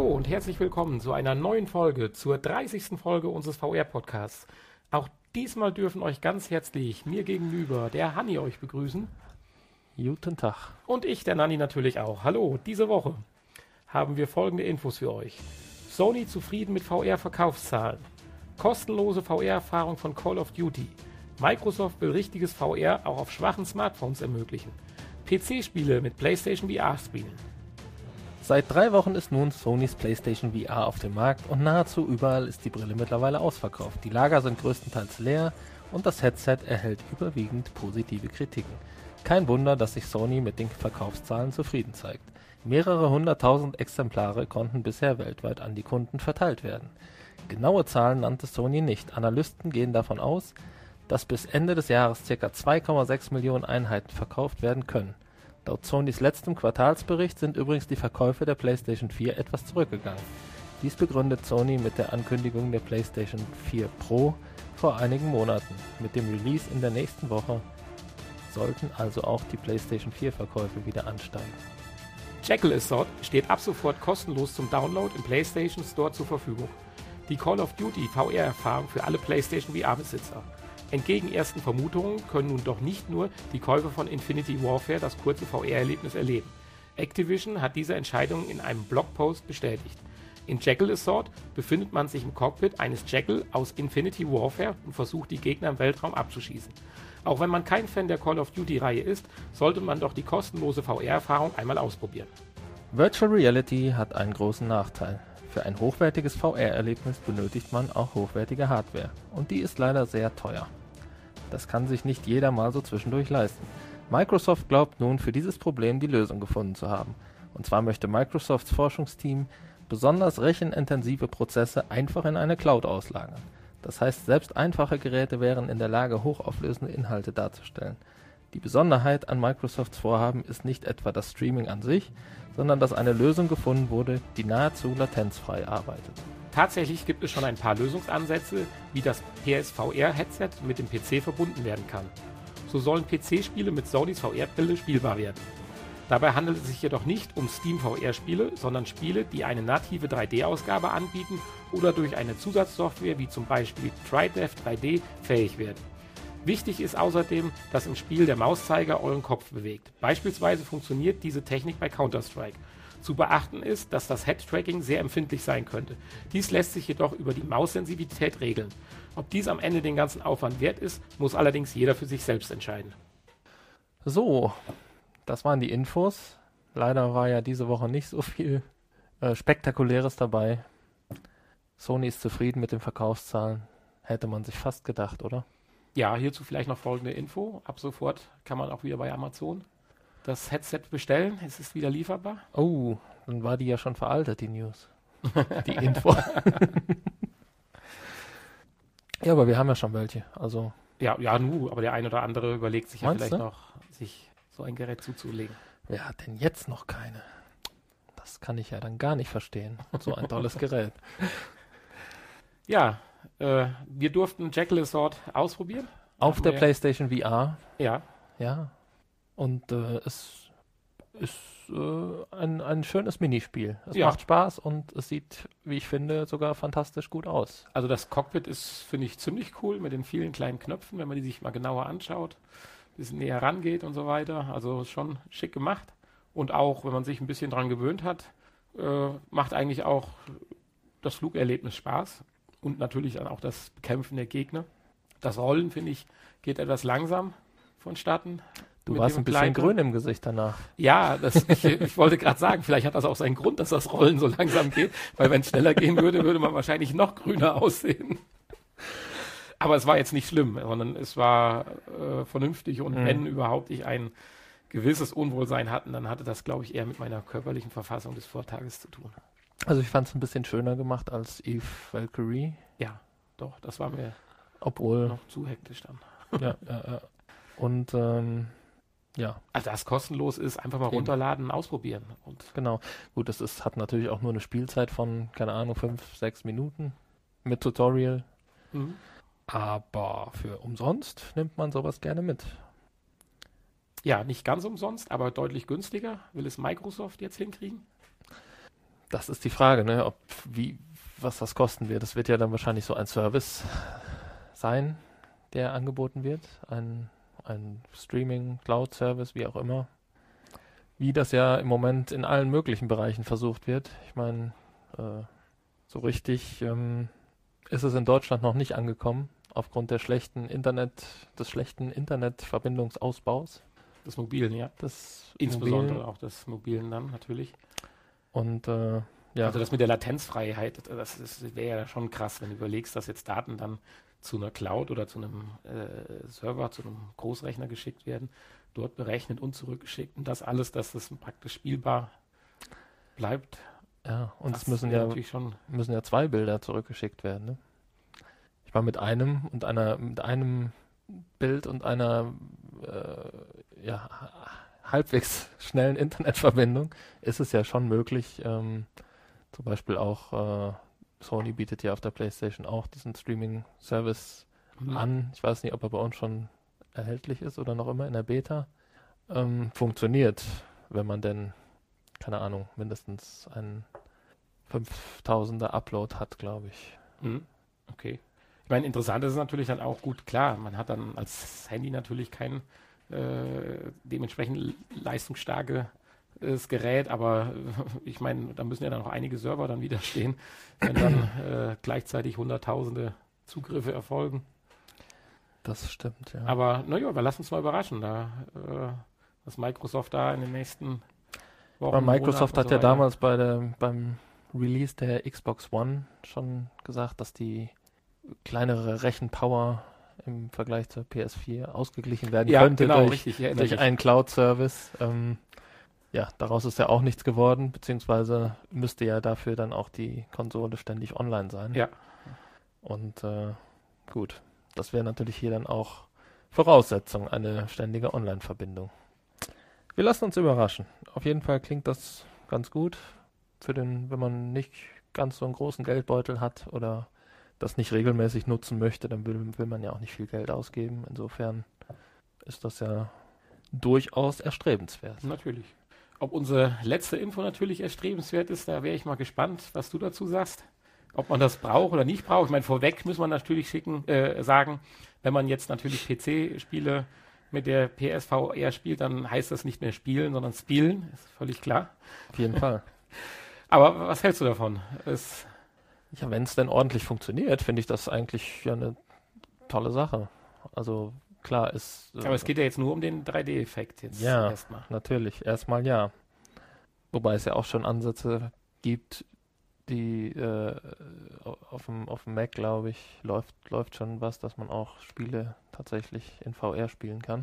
und herzlich willkommen zu einer neuen Folge, zur 30. Folge unseres VR-Podcasts. Auch diesmal dürfen euch ganz herzlich mir gegenüber der Hanni euch begrüßen. Guten Tag. Und ich, der Nanni, natürlich auch. Hallo, diese Woche haben wir folgende Infos für euch. Sony zufrieden mit VR-Verkaufszahlen. Kostenlose VR-Erfahrung von Call of Duty. Microsoft will richtiges VR auch auf schwachen Smartphones ermöglichen. PC-Spiele mit PlayStation VR spielen. Seit 3 Wochen ist nun Sonys PlayStation VR auf dem Markt und nahezu überall ist die Brille mittlerweile ausverkauft. Die Lager sind größtenteils leer und das Headset erhält überwiegend positive Kritiken. Kein Wunder, dass sich Sony mit den Verkaufszahlen zufrieden zeigt. Mehrere 100.000 Exemplare konnten bisher weltweit an die Kunden verteilt werden. Genaue Zahlen nannte Sony nicht. Analysten gehen davon aus, dass bis Ende des Jahres ca. 2,6 Millionen Einheiten verkauft werden können. Laut Sonys letztem Quartalsbericht sind übrigens die Verkäufe der PlayStation 4 etwas zurückgegangen. Dies begründet Sony mit der Ankündigung der PlayStation 4 Pro vor einigen Monaten. Mit dem Release in der nächsten Woche sollten also auch die PlayStation 4 Verkäufe wieder ansteigen. Jekyll Assault steht ab sofort kostenlos zum Download im PlayStation Store zur Verfügung. Die Call of Duty VR-Erfahrung für alle PlayStation VR-Besitzer. Entgegen ersten Vermutungen können nun doch nicht nur die Käufer von Infinity Warfare das kurze VR-Erlebnis erleben. Activision hat diese Entscheidung in einem Blogpost bestätigt. In Jekyll Assault befindet man sich im Cockpit eines Jekyll aus Infinity Warfare und versucht, die Gegner im Weltraum abzuschießen. Auch wenn man kein Fan der Call of Duty-Reihe ist, sollte man doch die kostenlose VR-Erfahrung einmal ausprobieren. Virtual Reality hat einen großen Nachteil. Für ein hochwertiges VR-Erlebnis benötigt man auch hochwertige Hardware. Und die ist leider sehr teuer. Das kann sich nicht jeder mal so zwischendurch leisten. Microsoft glaubt nun, für dieses Problem die Lösung gefunden zu haben. Und zwar möchte Microsofts Forschungsteam besonders rechenintensive Prozesse einfach in eine Cloud auslagern. Das heißt, selbst einfache Geräte wären in der Lage, hochauflösende Inhalte darzustellen. Die Besonderheit an Microsofts Vorhaben ist nicht etwa das Streaming an sich, sondern dass eine Lösung gefunden wurde, die nahezu latenzfrei arbeitet. Tatsächlich gibt es schon ein paar Lösungsansätze, wie das PSVR-Headset mit dem PC verbunden werden kann. So sollen PC-Spiele mit Sonys VR-Brille spielbar werden. Dabei handelt es sich jedoch nicht um Steam-VR-Spiele, sondern Spiele, die eine native 3D-Ausgabe anbieten oder durch eine Zusatzsoftware wie zum Beispiel TriDev 3D fähig werden. Wichtig ist außerdem, dass im Spiel der Mauszeiger euren Kopf bewegt. Beispielsweise funktioniert diese Technik bei Counter-Strike. Zu beachten ist, dass das Head-Tracking sehr empfindlich sein könnte. Dies lässt sich jedoch über die Maussensitivität regeln. Ob dies am Ende den ganzen Aufwand wert ist, muss allerdings jeder für sich selbst entscheiden. So, das waren die Infos. Leider war ja diese Woche nicht so viel Spektakuläres dabei. Sony ist zufrieden mit den Verkaufszahlen. Hätte man sich fast gedacht, oder? Ja, hierzu vielleicht noch folgende Info. Ab sofort kann man auch wieder bei Amazon das Headset bestellen. Es ist wieder lieferbar. Oh, dann war die ja schon veraltet, die News. Die Info. Ja, aber wir haben ja schon welche. Also Ja, aber der ein oder andere überlegt sich ja Meinst vielleicht du? noch, sich so ein Gerät zuzulegen. wer hat denn jetzt noch keine? Das kann ich ja dann gar nicht verstehen. So ein tolles Gerät. Ja, wir durften Jekyll Assault ausprobieren. Auf der wir- PlayStation VR. Ja, Ja. Und es ist ein schönes Minispiel. Es Ja. macht Spaß und es sieht, wie ich finde, sogar fantastisch gut aus. also das Cockpit ist, finde ich, ziemlich cool mit den vielen kleinen Knöpfen, wenn man die sich mal genauer anschaut, ein bisschen näher rangeht und so weiter. Also schon schick gemacht. Und auch, wenn man sich ein bisschen dran gewöhnt hat, macht eigentlich auch das Flugerlebnis Spaß. Und natürlich dann auch das Bekämpfen der Gegner. Das Rollen, finde ich, geht etwas langsam vonstatten. Du Mit warst dem ein bisschen Begleiter. grün im Gesicht danach. Ja, ich wollte gerade sagen, vielleicht hat das auch seinen Grund, dass das Rollen so langsam geht, weil wenn es schneller gehen würde, würde man wahrscheinlich noch grüner aussehen. Aber es war jetzt nicht schlimm, sondern es war vernünftig und wenn überhaupt ich ein gewisses Unwohlsein hatten, dann hatte das, glaube ich, eher mit meiner körperlichen Verfassung des Vortages zu tun. Also ich fand es ein bisschen schöner gemacht als Eve Valkyrie. Ja, doch, das war mir Obwohl, noch zu hektisch dann. ja. Und ja, Also das kostenlos ist, einfach mal Eben. runterladen, ausprobieren. Und genau. Gut, hat natürlich auch nur eine Spielzeit von, keine Ahnung, 5-6 Minuten mit Tutorial. Aber für umsonst nimmt man sowas gerne mit. ja, nicht ganz umsonst, aber deutlich günstiger. Will es Microsoft jetzt hinkriegen? Das ist die Frage, ne? Was das kosten wird. Das wird ja dann wahrscheinlich so ein Service sein, der angeboten wird. Ein Streaming, Cloud-Service, wie auch immer. Wie das ja im Moment in allen möglichen Bereichen versucht wird. Ich meine, so richtig ist es in Deutschland noch nicht angekommen, aufgrund des schlechten Internetverbindungsausbaus. Des Mobilen, ja. Insbesondere auch des Mobilen dann natürlich. Und ja. Also das mit der Latenzfreiheit, das wäre ja schon krass, wenn du überlegst, dass jetzt Daten dann zu einer Cloud oder zu einem Server, zu einem Großrechner geschickt werden, dort berechnet und zurückgeschickt und das alles, dass das praktisch spielbar bleibt. Ja, und es müssen ja 2 Bilder zurückgeschickt werden. Ne? Ich war mit einem Bild und einer halbwegs schnellen Internetverbindung ist es ja schon möglich, zum Beispiel auch Sony bietet ja auf der PlayStation auch diesen Streaming-Service an. Ich weiß nicht, ob er bei uns schon erhältlich ist oder noch immer in der Beta. Funktioniert, wenn man denn, keine Ahnung, mindestens einen 5000er Upload hat, glaube ich. Okay. Ich meine, interessant ist es natürlich dann auch gut, klar, man hat dann als Handy natürlich kein dementsprechend leistungsstarkes Gerät, aber ich meine, da müssen ja dann noch einige Server dann wieder stehen, wenn dann gleichzeitig Hunderttausende Zugriffe erfolgen. Das stimmt, ja. Aber naja, wir lassen uns mal überraschen, was Microsoft da in den nächsten Wochen... Aber Microsoft hat ja damals beim Release der Xbox One schon gesagt, dass die kleinere Rechenpower im Vergleich zur PS4 ausgeglichen werden könnte durch einen Cloud-Service. Daraus ist ja auch nichts geworden, beziehungsweise müsste ja dafür dann auch die Konsole ständig online sein. Ja. Und gut, das wäre natürlich hier dann auch Voraussetzung, eine ständige Online-Verbindung. Wir lassen uns überraschen. Auf jeden Fall klingt das ganz gut, wenn man nicht ganz so einen großen Geldbeutel hat oder das nicht regelmäßig nutzen möchte, dann will man ja auch nicht viel Geld ausgeben. Insofern ist das ja durchaus erstrebenswert. Natürlich. Ob unsere letzte Info natürlich erstrebenswert ist, da wäre ich mal gespannt, was du dazu sagst. Ob man das braucht oder nicht braucht. Ich meine, vorweg muss man natürlich sagen, wenn man jetzt natürlich PC-Spiele mit der PSVR spielt, dann heißt das nicht mehr spielen, sondern spielen. Ist völlig klar. Auf jeden Fall. Aber was hältst du davon? Ja, wenn es denn ordentlich funktioniert, finde ich das eigentlich ja eine tolle Sache. Also klar ist... Aber es geht ja jetzt nur um den 3D-Effekt jetzt erstmal. Ja, natürlich. Erstmal ja. Wobei es ja auch schon Ansätze gibt, die auf dem Mac, glaube ich, läuft schon was, dass man auch Spiele tatsächlich in VR spielen kann.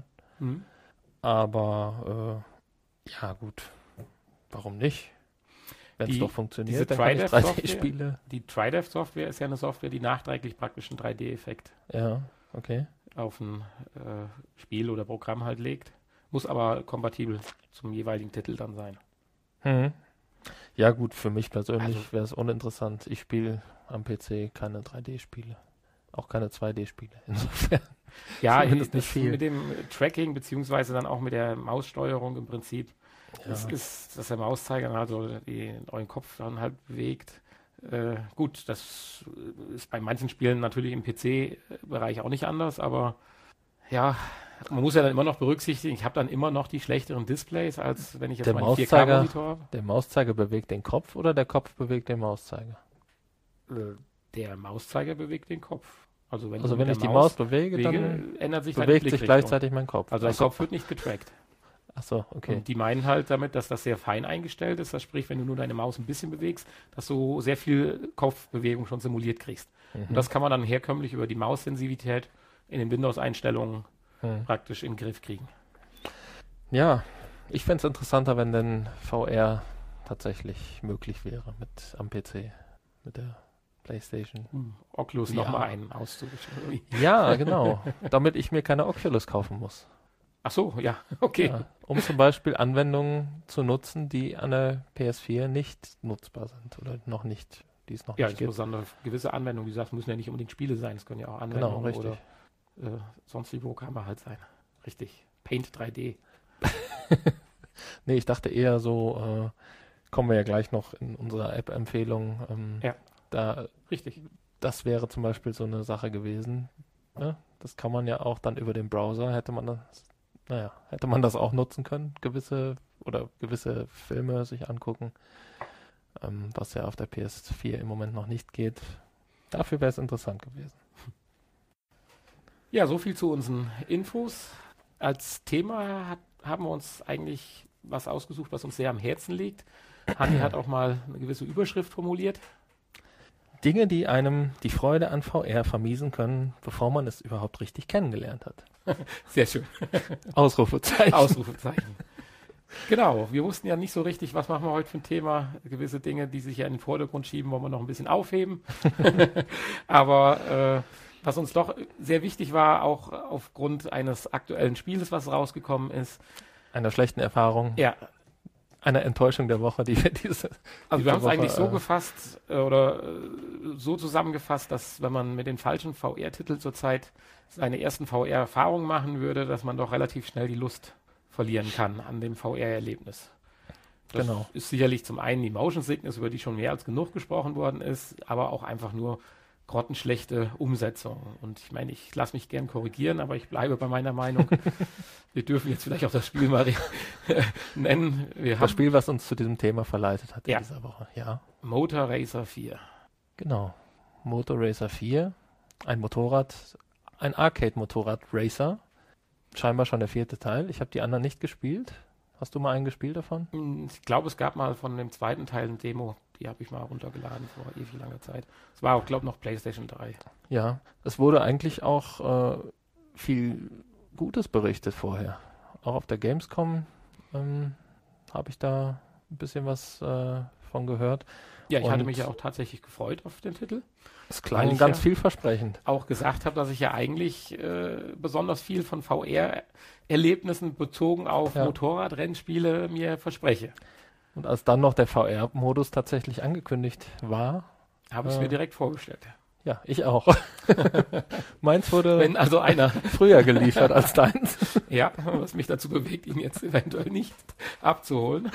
Aber ja gut, warum nicht? Wenn es doch funktioniert, dann kann ich 3D-Spiele. Die TriDev-Software ist ja eine Software, die nachträglich praktisch einen 3D-Effekt auf ein Spiel oder Programm halt legt. Muss aber kompatibel zum jeweiligen Titel dann sein. Ja gut, für mich persönlich wäre es uninteressant. Ich spiele am PC keine 3D-Spiele. Auch keine 2D-Spiele. Insofern. Ja, nicht viel. Mit dem Tracking beziehungsweise dann auch mit der Maussteuerung im Prinzip. Ja. Ist, dass der Mauszeiger dann also euren Kopf dann halt bewegt. Gut, das ist bei manchen Spielen natürlich im PC-Bereich auch nicht anders, aber ja, man muss ja dann immer noch berücksichtigen, ich habe dann immer noch die schlechteren Displays, als wenn ich jetzt meinen 4K-Monitor habe. Der Mauszeiger bewegt den Kopf oder der Kopf bewegt den Mauszeiger? Der Mauszeiger bewegt den Kopf. Also wenn ich die Maus bewege, dann ändert sich bewegt sich gleichzeitig mein Kopf. Also dein Kopf wird nicht getrackt. Ach so, okay. Und die meinen halt damit, dass das sehr fein eingestellt ist. Das sprich, wenn du nur deine Maus ein bisschen bewegst, dass du sehr viel Kopfbewegung schon simuliert kriegst. Und das kann man dann herkömmlich über die Maussensitivität in den Windows-Einstellungen praktisch in den Griff kriegen. Ja, ich fände es interessanter, wenn denn VR tatsächlich möglich wäre am PC, mit der PlayStation. Oculus nochmal einen auszurichten. Ja, genau. Damit ich mir keine Oculus kaufen muss. Ach so, ja, okay. Ja, um zum Beispiel Anwendungen zu nutzen, die an der PS4 nicht nutzbar sind oder noch nicht, die es noch nicht gibt. Ja, insbesondere gewisse Anwendungen, wie gesagt, müssen ja nicht unbedingt Spiele sein, es können ja auch Anwendungen oder sonstige Programme halt sein. Richtig. Paint 3D. Nee, ich dachte eher so kommen wir ja gleich noch in unserer App-Empfehlung. Richtig. Das wäre zum Beispiel so eine Sache gewesen. Ne? Das kann man ja auch dann über den Browser, hätte man das auch nutzen können, gewisse Filme sich angucken, was ja auf der PS4 im Moment noch nicht geht. Dafür wäre es interessant gewesen. Ja, so viel zu unseren Infos. Als Thema haben wir uns eigentlich was ausgesucht, was uns sehr am Herzen liegt. Hanni hat auch mal eine gewisse Überschrift formuliert. Dinge, die einem die Freude an VR vermiesen können, bevor man es überhaupt richtig kennengelernt hat. Sehr schön. Ausrufezeichen. Ausrufezeichen. Genau, wir wussten ja nicht so richtig, was machen wir heute für ein Thema. Gewisse Dinge, die sich ja in den Vordergrund schieben, wollen wir noch ein bisschen aufheben. Aber was uns doch sehr wichtig war, auch aufgrund eines aktuellen Spieles, was rausgekommen ist. Einer schlechten Erfahrung. Ja. Einer Enttäuschung der Woche, die wir wir haben es eigentlich so gefasst oder so zusammengefasst, dass wenn man mit den falschen VR-Titeln zurzeit seine ersten VR-Erfahrungen machen würde, dass man doch relativ schnell die Lust verlieren kann an dem VR-Erlebnis. Das ist sicherlich zum einen die Motion Sickness, über die schon mehr als genug gesprochen worden ist, aber auch einfach nur grottenschlechte Umsetzung. Und ich meine, ich lasse mich gern korrigieren, aber ich bleibe bei meiner Meinung. Wir dürfen jetzt vielleicht auch das Spiel mal nennen. Das Spiel, was uns zu diesem Thema verleitet hat in dieser Woche. Ja. Motor Racer 4. Genau. Motor Racer 4. Ein Arcade-Motorrad-Racer. Scheinbar schon der 4. Teil. Ich habe die anderen nicht gespielt. Hast du mal einen gespielt davon? Ich glaube, es gab mal von dem 2. Teil eine Demo. Die habe ich mal runtergeladen vor ewig langer Zeit. Es war auch, glaube ich, noch PlayStation 3. Ja, es wurde eigentlich auch viel Gutes berichtet vorher. Auch auf der Gamescom habe ich da ein bisschen was von gehört. Ja, ich hatte mich ja auch tatsächlich gefreut auf den Titel. Es klang ganz vielversprechend. Auch gesagt habe, dass ich ja eigentlich besonders viel von VR-Erlebnissen bezogen auf Motorradrennspiele mir verspreche. Und als dann noch der VR-Modus tatsächlich angekündigt war, habe ich es mir direkt vorgestellt. Ja, ich auch. Meins wurde wenn also einer früher geliefert als deins. Ja, was mich dazu bewegt, ihn jetzt eventuell nicht abzuholen.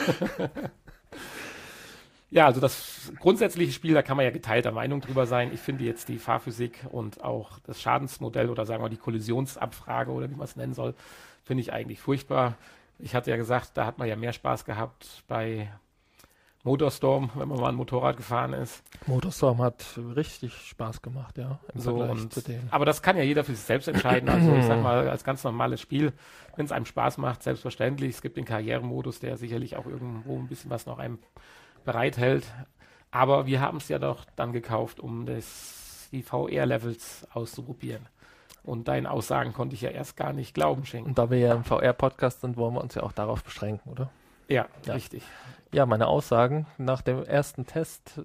Ja, also das grundsätzliche Spiel, da kann man ja geteilter Meinung drüber sein. Ich finde jetzt die Fahrphysik und auch das Schadensmodell oder sagen wir die Kollisionsabfrage oder wie man es nennen soll, finde ich eigentlich furchtbar. Ich hatte ja gesagt, da hat man ja mehr Spaß gehabt bei Motorstorm, wenn man mal ein Motorrad gefahren ist. Motorstorm hat richtig Spaß gemacht, ja. Aber das kann ja jeder für sich selbst entscheiden. Also ich sag mal, als ganz normales Spiel, wenn es einem Spaß macht, selbstverständlich. Es gibt den Karrieremodus, der sicherlich auch irgendwo ein bisschen was noch einem bereithält. Aber wir haben es ja doch dann gekauft, um die VR-Levels auszuprobieren. Und deinen Aussagen konnte ich ja erst gar nicht Glauben schenken. Und da wir ja im VR-Podcast sind, wollen wir uns ja auch darauf beschränken, oder? Ja, richtig. Ja, meine Aussagen nach dem ersten Test.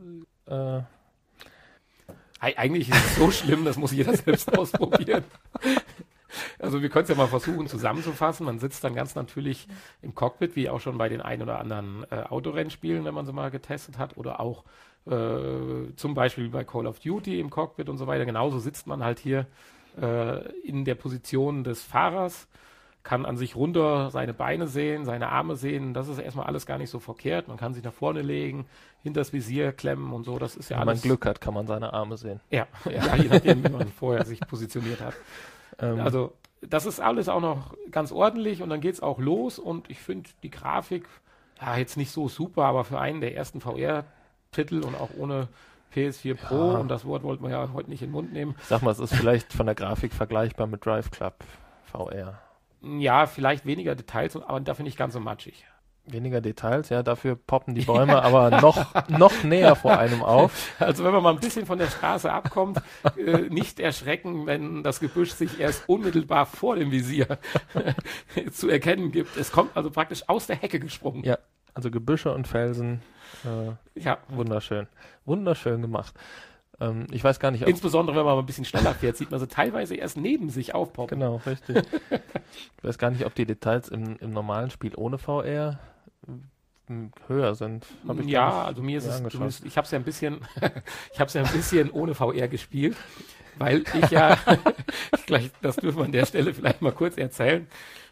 Eigentlich ist es so schlimm, das muss jeder selbst ausprobieren. Also wir können es ja mal versuchen zusammenzufassen. Man sitzt dann ganz natürlich im Cockpit, wie auch schon bei den ein oder anderen Autorennspielen, wenn man sie mal getestet hat. Oder auch zum Beispiel bei Call of Duty im Cockpit und so weiter. Genauso sitzt man halt hier in der Position des Fahrers, kann an sich runter seine Beine sehen, seine Arme sehen. Das ist erstmal alles gar nicht so verkehrt. Man kann sich nach vorne legen, hinters Visier klemmen und so. Das ist ja alles. Wenn man Glück hat, kann man seine Arme sehen. Ja, je nachdem, wie man vorher sich positioniert hat. Also das ist alles auch noch ganz ordentlich und dann geht es auch los und ich finde die Grafik jetzt nicht so super, aber für einen der ersten VR-Titel und auch ohne PS4 Pro, und das Wort wollten wir ja heute nicht in den Mund nehmen. Ich sag mal, es ist vielleicht von der Grafik vergleichbar mit Drive Club VR. Ja, vielleicht weniger Details, aber dafür nicht ganz so matschig. Weniger Details, ja, dafür poppen die Bäume aber noch näher vor einem auf. Also wenn man mal ein bisschen von der Straße abkommt, nicht erschrecken, wenn das Gebüsch sich erst unmittelbar vor dem Visier zu erkennen gibt. Es kommt also praktisch aus der Hecke gesprungen. Ja, also Gebüsche und Felsen, wunderschön. Wunderschön gemacht. Ich weiß gar nicht, ob... Insbesondere, wenn man mal ein bisschen schneller fährt, sieht man sie teilweise erst neben sich aufpoppen. Genau, richtig. Ich weiß gar nicht, ob die Details im normalen Spiel ohne VR höher sind. Also mir ist es, ich habe es ja ein bisschen ohne VR gespielt, weil ich ja, das dürfen wir an der Stelle vielleicht mal kurz erzählen,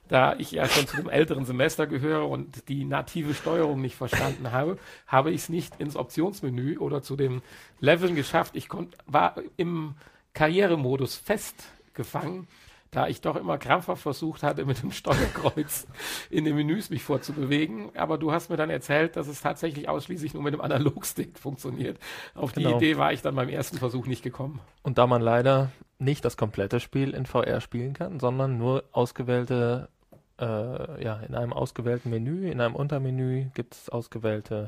Da ich ja schon zu dem älteren Semester gehöre und die native Steuerung nicht verstanden habe, habe ich es nicht ins Optionsmenü oder zu den Leveln geschafft. War im Karrieremodus festgefangen, da ich doch immer krampfhaft versucht hatte, mit dem Steuerkreuz in den Menüs mich vorzubewegen. Aber du hast mir dann erzählt, dass es tatsächlich ausschließlich nur mit dem Analogstick funktioniert. Auf die Idee war ich dann beim ersten Versuch nicht gekommen. Und da man leider nicht das komplette Spiel in VR spielen kann, sondern nur ausgewählte, in einem ausgewählten Menü, in einem Untermenü gibt es ausgewählte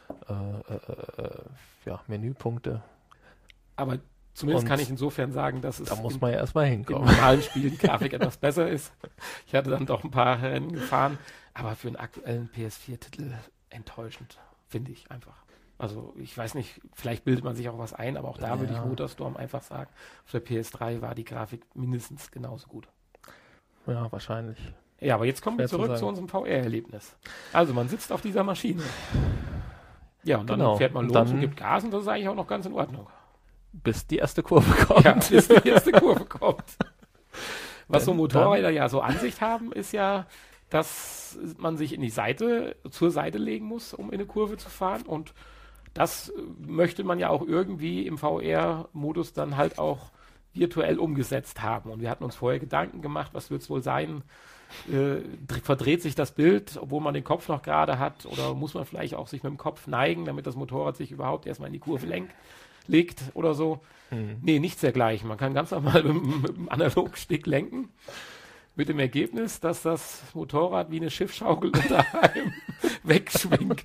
Menüpunkte. Aber zumindest kann ich insofern sagen, dass es da muss man ja erstmal hinkommen. Im normalen Spiel die Grafik etwas besser ist. Ich hatte dann doch ein paar Rennen gefahren, aber für einen aktuellen PS4-Titel enttäuschend, finde ich einfach. Also ich weiß nicht, vielleicht bildet man sich auch was ein, aber auch da würde ich Motorstorm einfach sagen, auf der PS3 war die Grafik mindestens genauso gut. Ja, wahrscheinlich. Ja, aber jetzt kommen wir zurück zu unserem VR-Erlebnis. Also man sitzt auf dieser Maschine. Ja, und dann fährt man los und gibt Gas und das ist eigentlich auch noch ganz in Ordnung. Bis die erste Kurve kommt. Ja, bis die erste Kurve kommt. Was so Motorräder ja so an sich haben, ist ja, dass man sich zur Seite legen muss, um in eine Kurve zu fahren. Und das möchte man ja auch irgendwie im VR-Modus dann halt auch virtuell umgesetzt haben. Und wir hatten uns vorher Gedanken gemacht, was wird es wohl sein? Verdreht sich das Bild, obwohl man den Kopf noch gerade hat? Oder muss man vielleicht auch sich mit dem Kopf neigen, damit das Motorrad sich überhaupt erstmal in die Kurve legt oder so? Nee, nichts dergleichen. Man kann ganz normal mit dem Analogstick lenken. Mit dem Ergebnis, dass das Motorrad wie eine Schiffschaukel unter einem wegschwingt.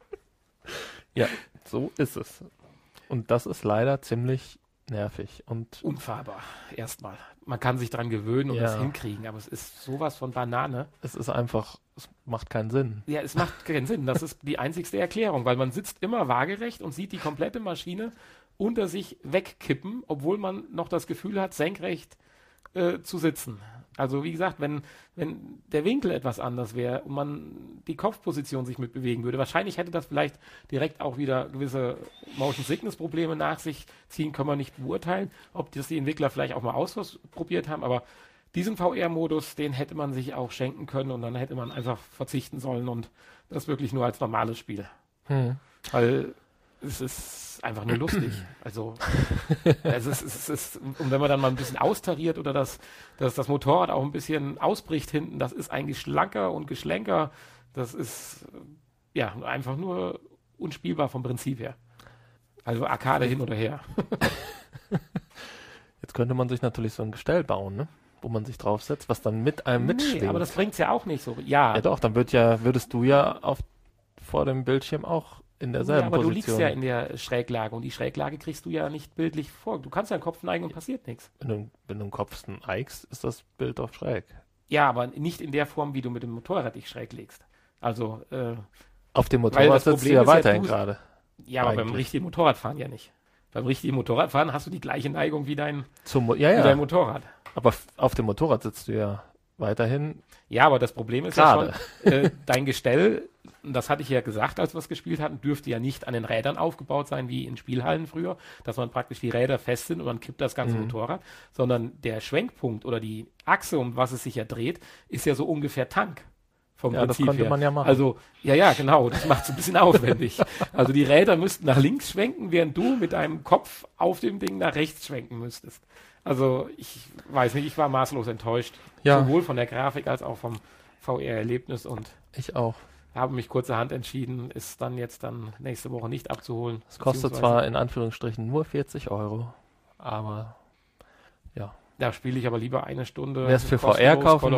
Ja, so ist es. Und das ist leider ziemlich nervig und unfahrbar. Erstmal. Man kann sich dran gewöhnen und das hinkriegen, aber es ist sowas von Banane. Es macht keinen Sinn. Ja, es macht keinen Sinn. Das ist die einzigste Erklärung, weil man sitzt immer waagerecht und sieht die komplette Maschine unter sich wegkippen, obwohl man noch das Gefühl hat, senkrecht zu sitzen. Also wie gesagt, wenn der Winkel etwas anders wäre und man die Kopfposition sich mitbewegen würde, wahrscheinlich hätte das vielleicht direkt auch wieder gewisse Motion-Sickness-Probleme nach sich ziehen, können wir nicht beurteilen, ob das die Entwickler vielleicht auch mal ausprobiert haben, aber diesen VR-Modus, den hätte man sich auch schenken können und dann hätte man einfach verzichten sollen und das wirklich nur als normales Spiel. Weil es ist einfach nur lustig. Also es ist, und wenn man dann mal ein bisschen austariert oder dass das Motorrad auch ein bisschen ausbricht hinten, das ist eigentlich schlanker und geschlenker. Das ist ja einfach nur unspielbar vom Prinzip her. Also Arcade hin oder her. Jetzt könnte man sich natürlich so ein Gestell bauen, ne? Wo man sich draufsetzt, was dann mit einem mitschwingt. Aber das bringt es ja auch nicht so. Ja doch, dann würdest du ja vor dem Bildschirm auch in derselben aber Position. Du liegst ja in der Schräglage und die Schräglage kriegst du ja nicht bildlich vor. Du kannst ja den Kopf neigen und passiert nichts. Wenn du den Kopf neigst, ist das Bild doch schräg. Ja, aber nicht in der Form, wie du mit dem Motorrad dich schräg legst. Also auf dem Motorrad sitzt du ja weiterhin gerade. Ja, aber beim richtigen Motorradfahren ja nicht. Beim richtigen Motorradfahren hast du die gleiche Neigung wie dein Motorrad. Aber auf dem Motorrad sitzt du ja weiterhin. Ja, aber das Problem ist ja schon, dein Gestell, das hatte ich ja gesagt, als wir es gespielt hatten, dürfte ja nicht an den Rädern aufgebaut sein, wie in Spielhallen früher, dass man praktisch die Räder fest sind und man kippt das ganze Motorrad, sondern der Schwenkpunkt oder die Achse, um was es sich ja dreht, ist ja so ungefähr Tank. Vom Prinzip das konnte man ja machen. Also, ja, genau, das macht es ein bisschen aufwendig. Also die Räder müssten nach links schwenken, während du mit deinem Kopf auf dem Ding nach rechts schwenken müsstest. Also ich weiß nicht, ich war maßlos enttäuscht. Ja. Sowohl von der Grafik als auch vom VR-Erlebnis und ich auch. Habe mich kurzerhand entschieden, ist dann nächste Woche nicht abzuholen. Es kostet zwar in Anführungsstrichen nur 40 €, aber ja. Da spiele ich aber lieber eine Stunde. Wer es für VR kaufen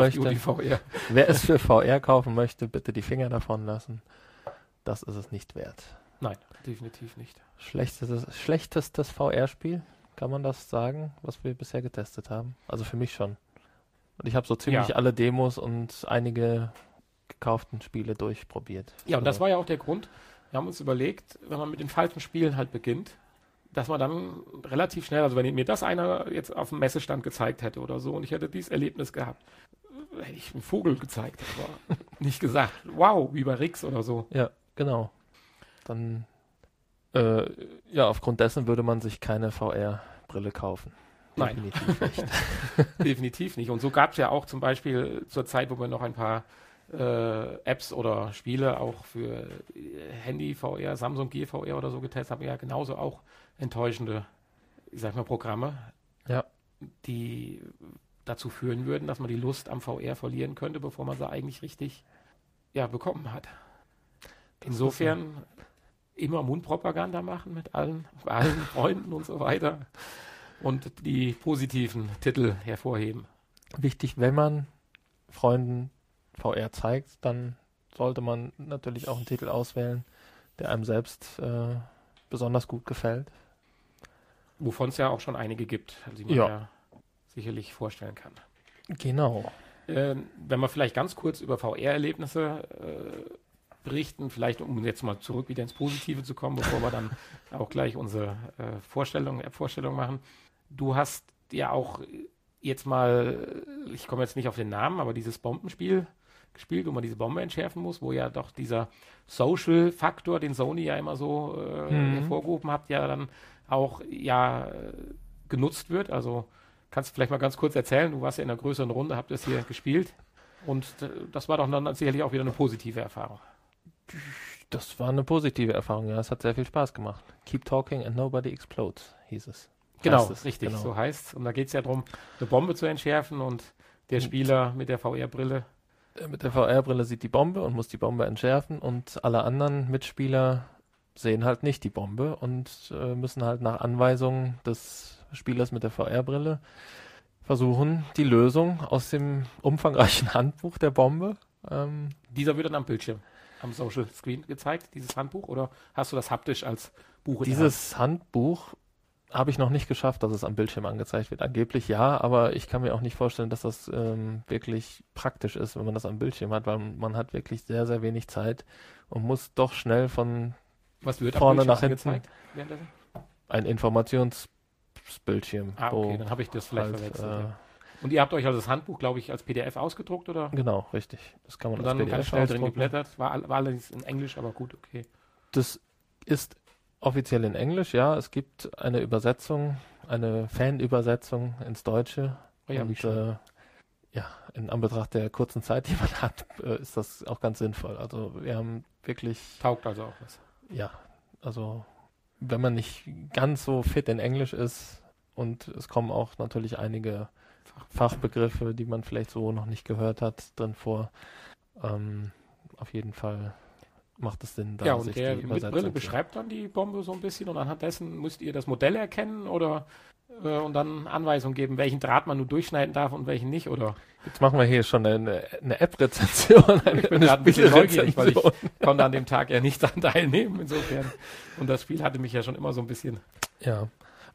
möchte, bitte die Finger davon lassen. Das ist es nicht wert. Nein, definitiv nicht. Schlechtestes VR-Spiel, kann man das sagen, was wir bisher getestet haben? Also für mich schon. Und ich habe so ziemlich alle Demos und einige gekauften Spiele durchprobiert. Ja, und das war ja auch der Grund. Wir haben uns überlegt, wenn man mit den falschen Spielen halt beginnt, dass man dann relativ schnell, also wenn mir das einer jetzt auf dem Messestand gezeigt hätte oder so und ich hätte dieses Erlebnis gehabt, hätte ich einen Vogel gezeigt, aber nicht gesagt, wow, wie bei Rix oder so. Ja, genau. Dann, aufgrund dessen würde man sich keine VR-Brille kaufen. Nein, definitiv nicht. definitiv nicht. Und so gab es ja auch zum Beispiel zur Zeit, wo wir noch ein paar Apps oder Spiele auch für Handy VR, Samsung Gear VR oder so getestet haben, ja genauso auch enttäuschende, ich sag mal, Programme, Ja, die dazu führen würden, dass man die Lust am VR verlieren könnte, bevor man sie eigentlich richtig bekommen hat. Insofern immer Mundpropaganda machen mit allen Freunden und so weiter und die positiven Titel hervorheben. wichtig, wenn man Freunden VR zeigt, dann sollte man natürlich auch einen Titel auswählen, der einem selbst besonders gut gefällt. Wovon es ja auch schon einige gibt, die man ja sicherlich vorstellen kann. Genau. Wenn wir vielleicht ganz kurz über VR-Erlebnisse berichten, vielleicht um jetzt mal zurück wieder ins Positive zu kommen, bevor wir dann auch gleich unsere App-Vorstellung machen. Du hast ja auch jetzt mal, ich komme jetzt nicht auf den Namen, aber dieses Bombenspiel gespielt, wo man diese Bombe entschärfen muss, wo ja doch dieser Social-Faktor, den Sony ja immer so hervorgehoben hat, ja dann auch genutzt wird. Also kannst du vielleicht mal ganz kurz erzählen, du warst ja in einer größeren Runde, habt das hier gespielt und das war doch dann sicherlich auch wieder eine positive Erfahrung. Das war eine positive Erfahrung, ja. Es hat sehr viel Spaß gemacht. Keep talking and nobody explodes, hieß es. Genau, Heißt es, richtig, genau. so heißt es. Und da geht es ja darum, eine Bombe zu entschärfen und der Spieler mit der VR-Brille. Mit der VR-Brille sieht die Bombe und muss die Bombe entschärfen und alle anderen Mitspieler sehen halt nicht die Bombe und müssen halt nach Anweisungen des Spielers mit der VR-Brille versuchen, die Lösung aus dem umfangreichen Handbuch der Bombe. Dieser wird dann am Bildschirm, am Social Screen gezeigt, dieses Handbuch, oder hast du das haptisch als Buch in der Hand? Dieses Handbuch habe ich noch nicht geschafft, dass es am Bildschirm angezeigt wird. Angeblich ja, aber ich kann mir auch nicht vorstellen, dass das wirklich praktisch ist, wenn man das am Bildschirm hat, weil man hat wirklich sehr, sehr wenig Zeit und muss doch schnell von Was wird vorne am nach Bildschirm hinten. angezeigt währenddessen? Ein Informationsbildschirm. Ah, okay, dann habe ich das vielleicht halt, verwechselt. Ja. Und ihr habt euch also das Handbuch, glaube ich, als PDF ausgedruckt, oder? Genau, richtig. Das kann man Und als dann PDF ganz schnell drin ausdrucken. geblättert. War allerdings in Englisch, aber gut, okay. Das ist offiziell in Englisch, ja. Es gibt eine Übersetzung, eine Fanübersetzung ins Deutsche. Oh ja, wie und schön. in Anbetracht der kurzen Zeit, die man hat, ist das auch ganz sinnvoll. Also wir haben wirklich, Taugt also auch was. ja, also wenn man nicht ganz so fit in Englisch ist und es kommen auch natürlich einige Fachbegriffe, die man vielleicht so noch nicht gehört hat, drin vor. Auf jeden Fall macht es Sinn, da Ja, und sich der die mit Übersetzung Brille zu- beschreibt dann die Bombe so ein bisschen und anhand dessen müsst ihr das Modell erkennen oder und dann Anweisungen geben, welchen Draht man nur durchschneiden darf und welchen nicht, oder? Jetzt machen wir hier schon eine App-Rezension. Ich bin gerade ein bisschen neugierig, weil ich Spiele-Rezension. konnte an dem Tag ja nicht daran teilnehmen, insofern. Und das Spiel hatte mich ja schon immer so ein bisschen... Ja.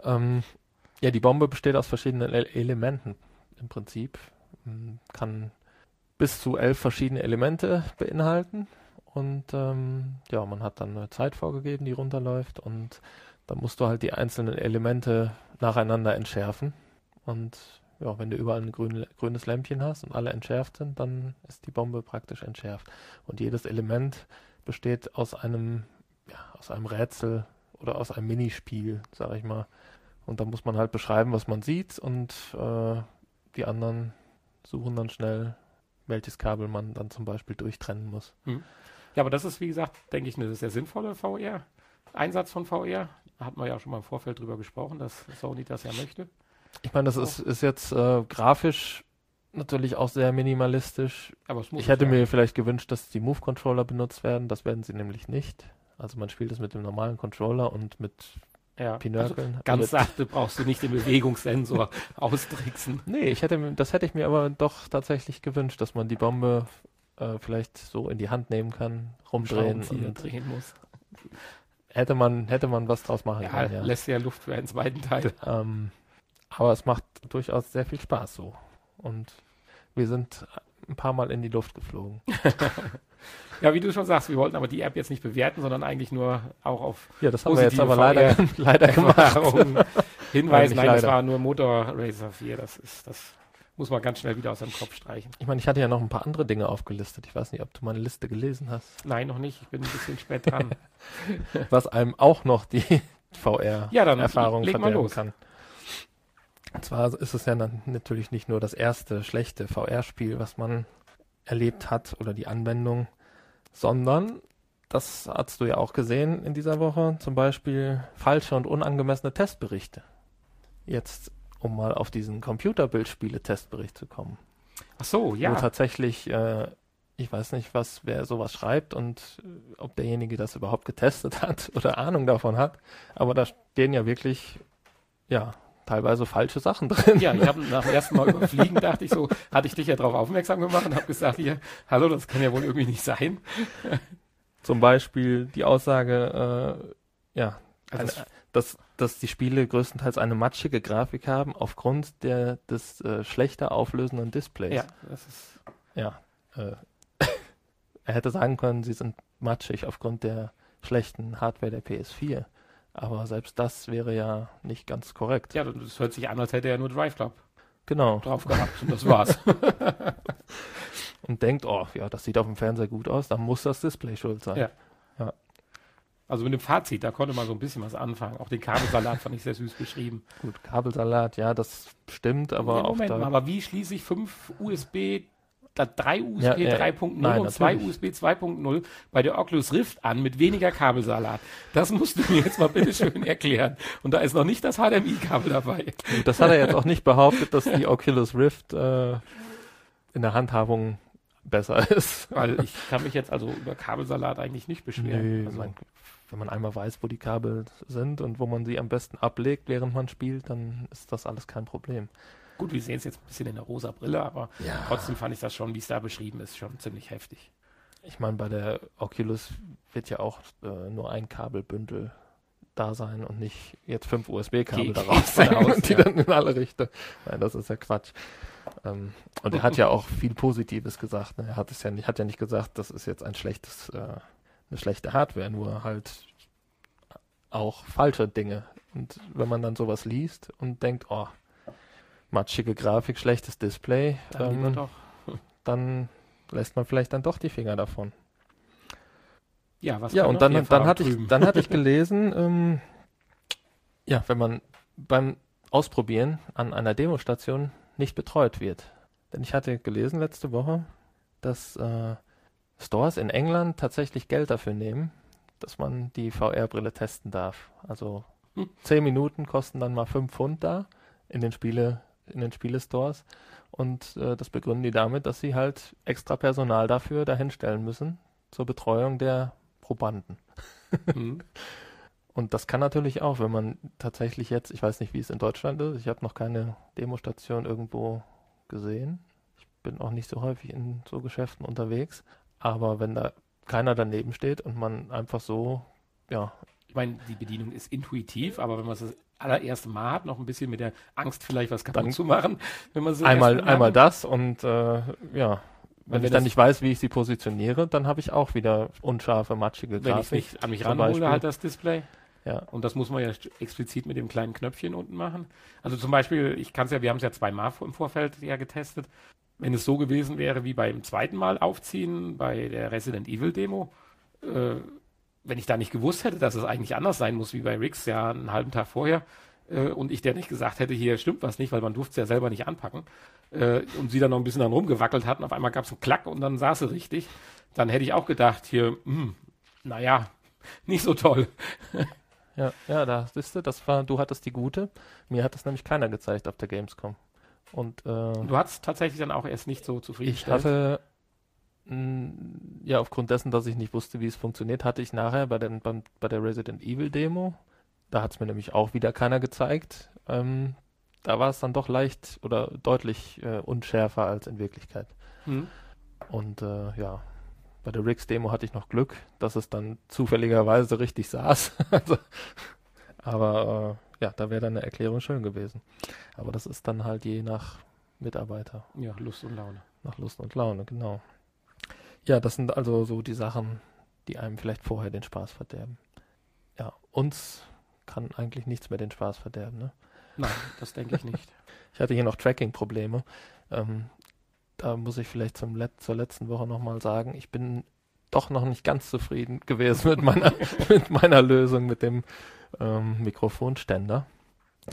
Die Bombe besteht aus verschiedenen Elementen im Prinzip. Kann bis zu 11 verschiedene Elemente beinhalten. Und man hat dann eine Zeit vorgegeben, die runterläuft. Und dann musst du halt die einzelnen Elemente nacheinander entschärfen. Und ja, wenn du überall ein grünes Lämpchen hast und alle entschärft sind, dann ist die Bombe praktisch entschärft. Und jedes Element besteht aus einem Rätsel oder aus einem Minispiel, sag ich mal. Und da muss man halt beschreiben, was man sieht und die anderen suchen dann schnell, welches Kabel man dann zum Beispiel durchtrennen muss. Ja, aber das ist, wie gesagt, denke ich, eine sehr sinnvolle VR-Einsatz von VR. Da hatten wir ja schon mal im Vorfeld drüber gesprochen, dass Sony das ja möchte. Ich meine, das ist jetzt grafisch natürlich auch sehr minimalistisch. Aber es muss Ich hätte ja. mir vielleicht gewünscht, dass die Move-Controller benutzt werden. Das werden sie nämlich nicht. Also man spielt es mit dem normalen Controller und mit Ja, Pinökeln. ganz mit, sachte brauchst du nicht den Bewegungssensor austricksen. Nee, das hätte ich mir aber doch tatsächlich gewünscht, dass man die Bombe vielleicht so in die Hand nehmen kann, rumdrehen Schraubenzieher und drehen muss. hätte man was draus machen Ja, können. Ja. lässt ja Luft für einen zweiten Teil. Aber es macht durchaus sehr viel Spaß so. Und wir sind ein paar Mal in die Luft geflogen. Ja, wie du schon sagst, wir wollten aber die App jetzt nicht bewerten, sondern eigentlich nur auch auf Ja, das haben wir jetzt positive aber leider gemacht. Erfahrungen hinweisen. Nein, das leider. war nur Motor Racer 4. Das muss man ganz schnell wieder aus seinem Kopf streichen. Ich meine, ich hatte ja noch ein paar andere Dinge aufgelistet. Ich weiß nicht, ob du meine Liste gelesen hast. Nein, noch nicht. Ich bin ein bisschen spät dran. Was einem auch noch die Ja, dann VR-Erfahrung leg mal verderben los. kann. Und zwar ist es ja natürlich nicht nur das erste schlechte VR-Spiel, was man erlebt hat oder die Anwendung, sondern, das hast du ja auch gesehen in dieser Woche, zum Beispiel falsche und unangemessene Testberichte. Jetzt, um mal auf diesen Computerbildspiele-Testbericht zu kommen. Ach so, ja. Wo tatsächlich, ich weiß nicht, wer sowas schreibt und ob derjenige das überhaupt getestet hat oder Ahnung davon hat, aber da stehen ja wirklich, teilweise falsche Sachen drin. Ja, ich habe nach dem ersten Mal überfliegen, dachte ich so, hatte ich dich ja darauf aufmerksam gemacht und habe gesagt, hier, hallo, das kann ja wohl irgendwie nicht sein. Zum Beispiel die Aussage, dass die Spiele größtenteils eine matschige Grafik haben aufgrund des schlechter auflösenden Displays. Ja, das ist... Ja, er hätte sagen können, sie sind matschig aufgrund der schlechten Hardware der PS4. Aber selbst das wäre ja nicht ganz korrekt. Ja, das hört sich an, als hätte er nur Drive Club drauf gehabt und das war's. Und denkt, das sieht auf dem Fernseher gut aus, dann muss das Display schuld sein. Ja. Also mit dem Fazit, da konnte man so ein bisschen was anfangen. Auch den Kabelsalat fand ich sehr süß beschrieben. Gut, Kabelsalat, ja, das stimmt, aber aber wie schließe ich 3 USB 3.0 nein, und 2 USB 2.0 bei der Oculus Rift an mit weniger Kabelsalat? Das musst du mir jetzt mal bitte schön erklären. Und da ist noch nicht das HDMI-Kabel dabei. Das hat er jetzt auch nicht behauptet, dass die Oculus Rift in der Handhabung besser ist. Weil ich kann mich jetzt also über Kabelsalat eigentlich nicht beschweren. Nee, also, wenn man einmal weiß, wo die Kabel sind und wo man sie am besten ablegt, während man spielt, dann ist das alles kein Problem. Gut, wir sehen es jetzt ein bisschen in der rosa Brille, aber trotzdem fand ich das schon, wie es da beschrieben ist, schon ziemlich heftig. Ich meine, bei der Oculus wird ja auch nur ein Kabelbündel da sein und nicht jetzt 5 USB-Kabel daraus sein und die dann in alle Richtungen. Nein, das ist ja Quatsch. Und er hat ja auch viel Positives gesagt. Ne? Er hat ja nicht gesagt, das ist jetzt eine schlechte Hardware, nur halt auch falsche Dinge. Und wenn man dann sowas liest und denkt, matschige Grafik, schlechtes Display, dann lässt man vielleicht dann doch die Finger davon. Ja, was und dann hatte ich gelesen, wenn man beim Ausprobieren an einer Demostation nicht betreut wird. Denn ich hatte gelesen letzte Woche, dass Stores in England tatsächlich Geld dafür nehmen, dass man die VR-Brille testen darf. Also 10 Minuten kosten dann mal 5 Pfund da in den Spielestores. Und das begründen die damit, dass sie halt extra Personal dafür dahinstellen müssen, zur Betreuung der Probanden. Und das kann natürlich auch, wenn man tatsächlich jetzt, ich weiß nicht, wie es in Deutschland ist, ich habe noch keine Demostation irgendwo gesehen. Ich bin auch nicht so häufig in so Geschäften unterwegs. Aber wenn da keiner daneben steht und man einfach so, Ich meine, die Bedienung ist intuitiv, aber wenn man es das allererste Mal hat, noch ein bisschen mit der Angst vielleicht was kaputt zu machen, wenn man so einmal das und wenn ich dann nicht weiß, wie ich sie positioniere, dann habe ich auch wieder unscharfe, matschige Grafik. Wenn ich nicht an mich ranhole, halt das Display. Ja. Und das muss man ja explizit mit dem kleinen Knöpfchen unten machen. Also zum Beispiel, wir haben es ja 2-mal im Vorfeld ja getestet. Wenn es so gewesen wäre wie beim zweiten Mal aufziehen bei der Resident Evil Demo, wenn ich da nicht gewusst hätte, dass es eigentlich anders sein muss wie bei Rix, ja einen halben Tag vorher, und ich der nicht gesagt hätte, hier stimmt was nicht, weil man durfte es ja selber nicht anpacken, und sie dann noch ein bisschen dann rumgewackelt hatten, auf einmal gab es einen Klack und dann saß sie richtig, dann hätte ich auch gedacht, hier, nicht so toll. Ja, da siehst du, du hattest die gute, mir hat das nämlich keiner gezeigt auf der Gamescom. Und du hattest tatsächlich dann auch erst nicht so zufriedengestellt. Ich hatte, aufgrund dessen, dass ich nicht wusste, wie es funktioniert, hatte ich nachher bei der Resident Evil Demo, da hat es mir nämlich auch wieder keiner gezeigt, da war es dann doch leicht oder deutlich unschärfer als in Wirklichkeit. Und bei der Rix Demo hatte ich noch Glück, dass es dann zufälligerweise richtig saß. Aber da wäre dann eine Erklärung schön gewesen. Aber das ist dann halt je nach Mitarbeiter. Ja, Lust und Laune. Nach Lust und Laune, genau. Ja, das sind also so die Sachen, die einem vielleicht vorher den Spaß verderben. Ja, uns kann eigentlich nichts mehr den Spaß verderben, ne? Nein, das denke ich nicht. Ich hatte hier noch Tracking-Probleme. Da muss ich vielleicht zur letzten Woche nochmal sagen, ich bin doch noch nicht ganz zufrieden gewesen mit meiner Lösung mit dem Mikrofonständer.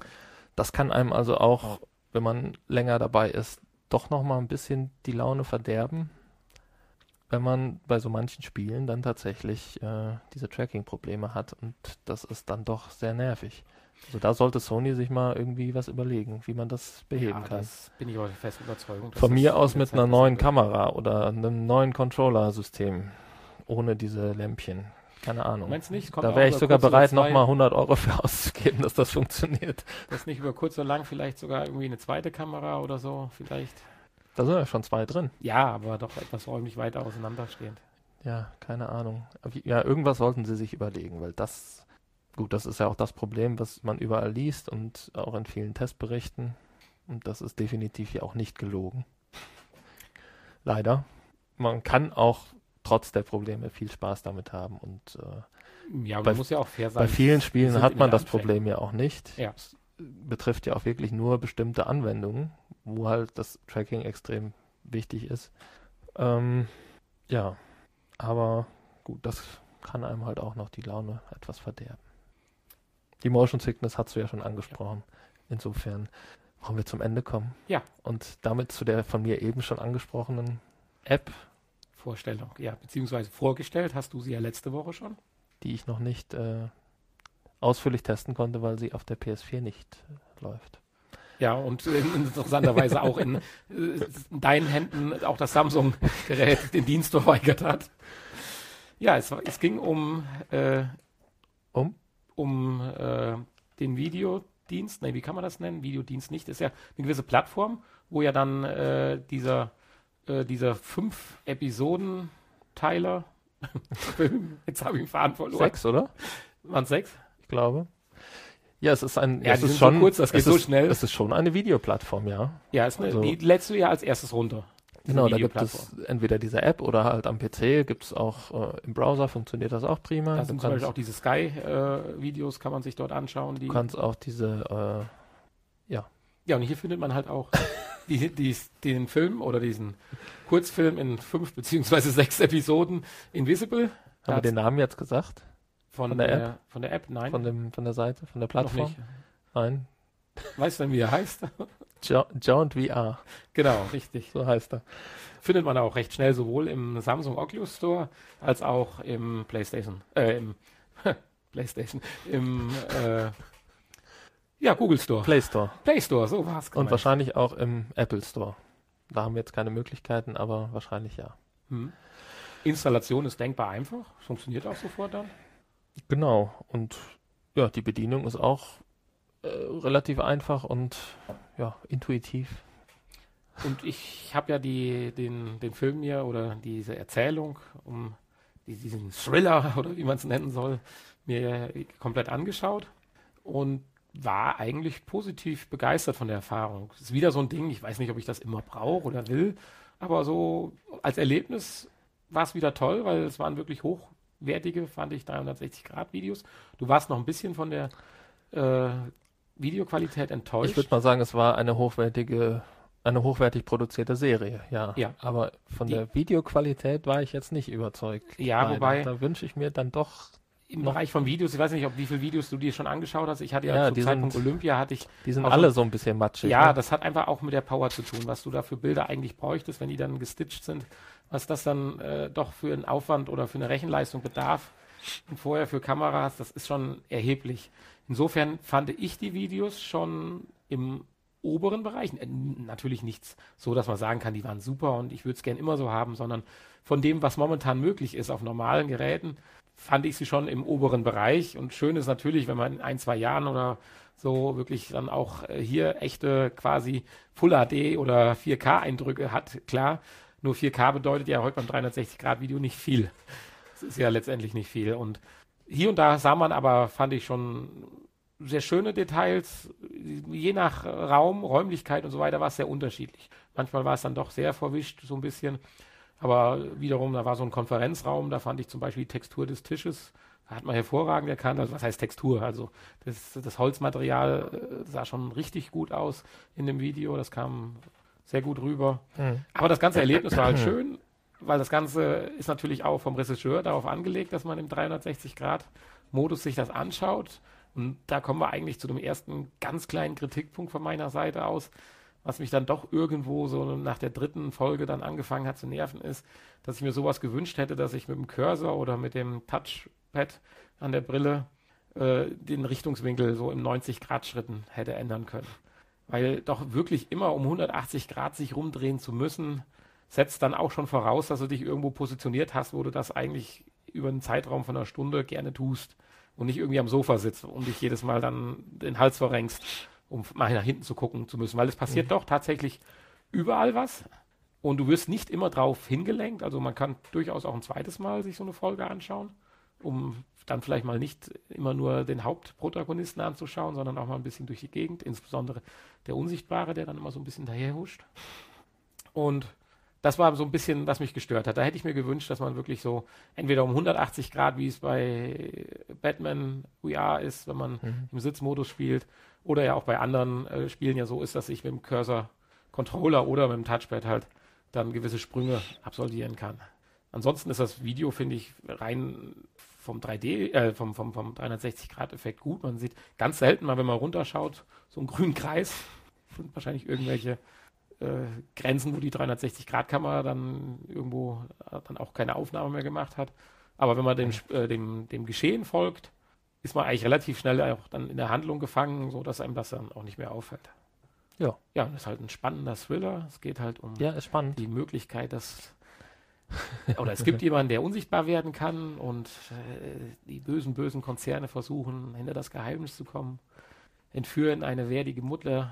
Das kann einem also auch, wenn man länger dabei ist, doch nochmal ein bisschen die Laune verderben, wenn man bei so manchen Spielen dann tatsächlich diese Tracking-Probleme hat, und das ist dann doch sehr nervig. Also da sollte Sony sich mal irgendwie was überlegen, wie man das beheben kann. Das bin ich aber fest überzeugt. Von mir aus mit einer neuen Kamera oder einem neuen Controller-System, ohne diese Lämpchen. Keine Ahnung. Meinst du nicht? Da wäre ich sogar bereit, nochmal 100 Euro für auszugeben, dass das funktioniert. Das nicht über kurz oder lang vielleicht sogar irgendwie eine zweite Kamera oder so vielleicht. Da sind ja schon 2 drin. Ja, aber doch etwas räumlich weiter auseinanderstehend. Ja, keine Ahnung. Ja, irgendwas sollten sie sich überlegen, weil das ist ja auch das Problem, was man überall liest und auch in vielen Testberichten. Und das ist definitiv ja auch nicht gelogen. Leider. Man kann auch trotz der Probleme viel Spaß damit haben. Und ja, man muss ja auch fair sein. Bei vielen Spielen hat man das Problem ja auch nicht. Ja. Es betrifft ja auch wirklich nur bestimmte Anwendungen, wo halt das Tracking extrem wichtig ist. Ja, aber gut, das kann einem halt auch noch die Laune etwas verderben. Die Motion Sickness hast du ja schon angesprochen. Insofern wollen wir zum Ende kommen. Ja. Und damit zu der von mir eben schon angesprochenen App. Vorstellung, ja, beziehungsweise vorgestellt hast du sie ja letzte Woche schon. Die ich noch nicht ausführlich testen konnte, weil sie auf der PS4 nicht läuft. Ja, und interessanterweise auch in deinen Händen auch das Samsung-Gerät den Dienst verweigert hat. Ja, es ging um den Videodienst, wie kann man das nennen? Videodienst nicht, ist ja eine gewisse Plattform, wo ja dann dieser 5-Episoden-Teiler jetzt habe ich den Faden verloren. 6, oder? Waren es 6? Ich glaube. Ja, es ist es ist schon so kurz, das geht so schnell. Es ist schon eine Videoplattform, ja. Ja, die lädst du ja als erstes runter. Genau, da gibt es entweder diese App oder halt am PC gibt es auch im Browser, funktioniert das auch prima. Da sind zum Beispiel auch diese Sky-Videos, kann man sich dort anschauen. Du kannst auch diese, Ja, und hier findet man halt auch den Film oder diesen Kurzfilm in 5 beziehungsweise 6 Episoden Invisible. Haben wir den Namen jetzt gesagt? Von der App? Von der App, nein. Von der Seite, von der Plattform? Noch nicht. Nein. Weißt du denn, wie er heißt? Joint VR. Genau, richtig. So heißt er. Findet man auch recht schnell sowohl im Samsung Oculus Store als auch im Google Store. Play Store. Play Store, so war es. Und wahrscheinlich auch im Apple Store. Da haben wir jetzt keine Möglichkeiten, aber wahrscheinlich ja. Installation ist denkbar einfach. Funktioniert auch sofort dann. Genau. Und ja, die Bedienung ist auch relativ einfach und ja, intuitiv. Und ich habe ja den Film hier oder diese Erzählung um diesen Thriller oder wie man es nennen soll, mir komplett angeschaut und war eigentlich positiv begeistert von der Erfahrung. Es ist wieder so ein Ding, ich weiß nicht, ob ich das immer brauche oder will, aber so als Erlebnis war es wieder toll, weil es waren wirklich hochwertige, fand ich, 360-Grad-Videos. Du warst noch ein bisschen von der Videoqualität enttäuscht. Ich würde mal sagen, es war eine hochwertig produzierte Serie, ja. Aber von der Videoqualität war ich jetzt nicht überzeugt. Ja, leider. Wobei... Da wünsche ich mir dann doch... Im Bereich von Videos, ich weiß nicht, wie viele Videos du dir schon angeschaut hast. Ich hatte ja zum Zeitpunkt Olympia, Die sind alle so ein bisschen matschig. Ja, ne? Das hat einfach auch mit der Power zu tun, was du da für Bilder eigentlich bräuchtest, wenn die dann gestitcht sind, was das dann doch für einen Aufwand oder für eine Rechenleistung bedarf. Und vorher für Kameras, das ist schon erheblich. Insofern fand ich die Videos schon im oberen Bereich, natürlich nichts so, dass man sagen kann, die waren super und ich würde es gern immer so haben, sondern von dem, was momentan möglich ist auf normalen Geräten, fand ich sie schon im oberen Bereich. Und schön ist natürlich, wenn man in 1-2 Jahren oder so wirklich dann auch hier echte quasi Full HD oder 4K-Eindrücke hat. Klar, nur 4K bedeutet ja heute beim 360-Grad-Video nicht viel. Das ist ja letztendlich nicht viel. Und hier und da sah man aber, fand ich schon sehr schöne Details. Je nach Raum, Räumlichkeit und so weiter war es sehr unterschiedlich. Manchmal war es dann doch sehr verwischt, so ein bisschen. Aber wiederum, da war so ein Konferenzraum, da fand ich zum Beispiel die Textur des Tisches, da hat man hervorragend erkannt, also was heißt Textur, also das Holzmaterial sah schon richtig gut aus in dem Video, das kam sehr gut rüber. Aber das ganze Erlebnis war halt schön, weil das Ganze ist natürlich auch vom Regisseur darauf angelegt, dass man im 360-Grad-Modus sich das anschaut. Und da kommen wir eigentlich zu dem ersten ganz kleinen Kritikpunkt von meiner Seite aus, was mich dann doch irgendwo so nach der 3. Folge dann angefangen hat zu nerven, ist, dass ich mir sowas gewünscht hätte, dass ich mit dem Cursor oder mit dem Touchpad an der Brille den Richtungswinkel so im 90-Grad-Schritten hätte ändern können. Weil doch wirklich immer um 180 Grad sich rumdrehen zu müssen, setzt dann auch schon voraus, dass du dich irgendwo positioniert hast, wo du das eigentlich über einen Zeitraum von einer Stunde gerne tust und nicht irgendwie am Sofa sitzt und dich jedes Mal dann den Hals verrenkst, um mal nach hinten zu gucken zu müssen. Weil es passiert doch tatsächlich überall was und du wirst nicht immer drauf hingelenkt. Also man kann durchaus auch ein zweites Mal sich so eine Folge anschauen, um dann vielleicht mal nicht immer nur den Hauptprotagonisten anzuschauen, sondern auch mal ein bisschen durch die Gegend, insbesondere der Unsichtbare, der dann immer so ein bisschen daherhuscht. Und das war so ein bisschen, was mich gestört hat. Da hätte ich mir gewünscht, dass man wirklich so entweder um 180 Grad, wie es bei Batman VR ist, wenn man im Sitzmodus spielt, oder ja auch bei anderen Spielen ja so ist, dass ich mit dem Cursor-Controller oder mit dem Touchpad halt dann gewisse Sprünge absolvieren kann. Ansonsten ist das Video, finde ich, rein vom 3D, vom 360-Grad-Effekt gut. Man sieht ganz selten mal, wenn man runterschaut, so einen grünen Kreis. Sind wahrscheinlich irgendwelche Grenzen, wo die 360-Grad-Kamera dann irgendwo dann auch keine Aufnahme mehr gemacht hat. Aber wenn man dem Geschehen folgt, ist man eigentlich relativ schnell auch dann in der Handlung gefangen, so dass einem das dann auch nicht mehr auffällt. Ja. Ja, das ist halt ein spannender Thriller. Es geht halt um Ja, ist spannend. die Möglichkeit, dass oder es gibt jemanden, der unsichtbar werden kann und die bösen Konzerne versuchen, hinter das Geheimnis zu kommen, entführen eine werdende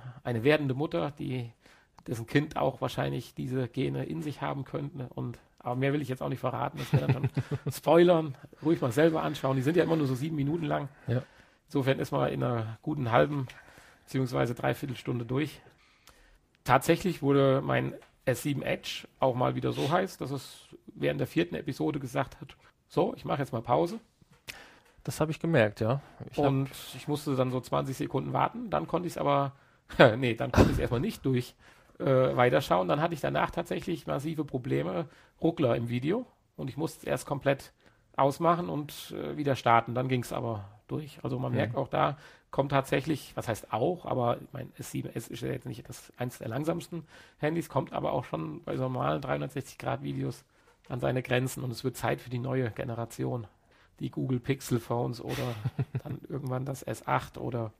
Mutter, dessen Kind auch wahrscheinlich diese Gene in sich haben könnte. Aber mehr will ich jetzt auch nicht verraten, das wäre dann schon spoilern, ruhig mal selber anschauen. Die sind ja immer nur so 7 Minuten lang. Ja. Insofern ist man in einer guten halben bzw. Dreiviertelstunde durch. Tatsächlich wurde mein S7 Edge auch mal wieder so heiß, dass es während der 4. Episode gesagt hat, so, ich mache jetzt mal Pause. Das habe ich gemerkt, ja. Ich musste dann so 20 Sekunden warten, dann konnte ich es aber, dann konnte ich es erstmal nicht durch weiterschauen. Dann hatte ich danach tatsächlich massive Probleme, Ruckler im Video und ich musste es erst komplett ausmachen und wieder starten. Dann ging es aber durch. Also man merkt auch da, kommt tatsächlich, was heißt auch, aber mein S7S ist ja jetzt nicht eins der langsamsten Handys, kommt aber auch schon bei so normalen 360-Grad-Videos an seine Grenzen und es wird Zeit für die neue Generation. Die Google Pixel Phones oder dann irgendwann das S8 oder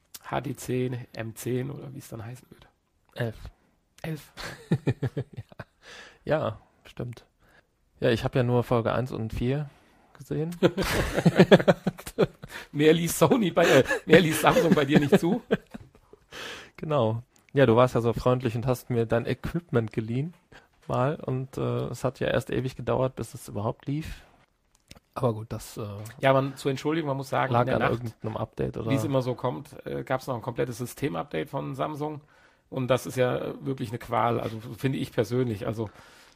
HD10, M10 oder wie es dann heißen wird. 11. Ja, stimmt. Ja, ich habe ja nur Folge 1 und 4 gesehen. Mehr ließ Samsung bei dir nicht zu. Genau. Ja, du warst ja so freundlich und hast mir dein Equipment geliehen mal und es hat ja erst ewig gedauert, bis es überhaupt lief. Aber gut, das zur Entschuldigung, man muss sagen, lag in der an Nacht, irgendeinem Update oder wie es immer so kommt, gab es noch ein komplettes Systemupdate von Samsung und das ist ja wirklich eine Qual, also finde ich persönlich, also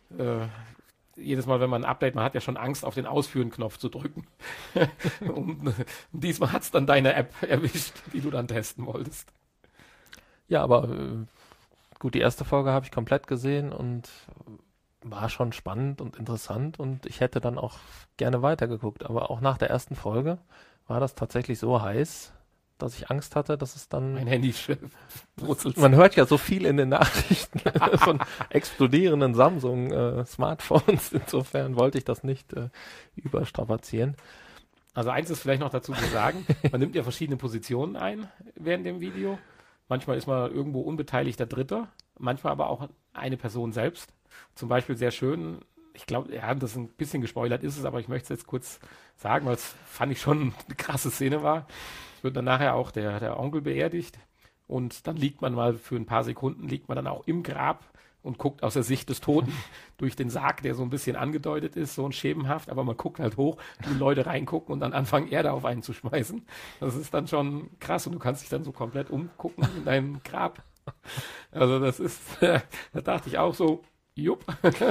jedes Mal, wenn man ein Update, man hat ja schon Angst, auf den Ausführen-Knopf zu drücken. und diesmal hat es dann deine App erwischt, die du dann testen wolltest. Ja, aber gut, die erste Folge habe ich komplett gesehen und war schon spannend und interessant und ich hätte dann auch gerne weitergeguckt. Aber auch nach der ersten Folge war das tatsächlich so heiß, dass ich Angst hatte, dass es dann... Mein Handy brutzelt. Man hört ja so viel in den Nachrichten von explodierenden Samsung-Smartphones. Insofern wollte ich das nicht überstrapazieren. Also eins ist vielleicht noch dazu zu sagen, man nimmt ja verschiedene Positionen ein während dem Video. Manchmal ist man irgendwo unbeteiligter Dritter, manchmal aber auch eine Person selbst. Zum Beispiel sehr schön, ich glaube, ja, das ein bisschen gespoilert ist es, aber ich möchte es jetzt kurz sagen, weil es fand ich schon eine krasse Szene war. Es wird dann nachher auch der Onkel beerdigt und dann liegt man mal für ein paar Sekunden, liegt man dann auch im Grab und guckt aus der Sicht des Toten durch den Sarg, der so ein bisschen angedeutet ist, so ein schemenhaft, aber man guckt halt hoch, die Leute reingucken und dann anfangen, Erde auf einen zu schmeißen. Das ist dann schon krass und du kannst dich dann so komplett umgucken in deinem Grab. Also das ist, da dachte ich auch so, jupp,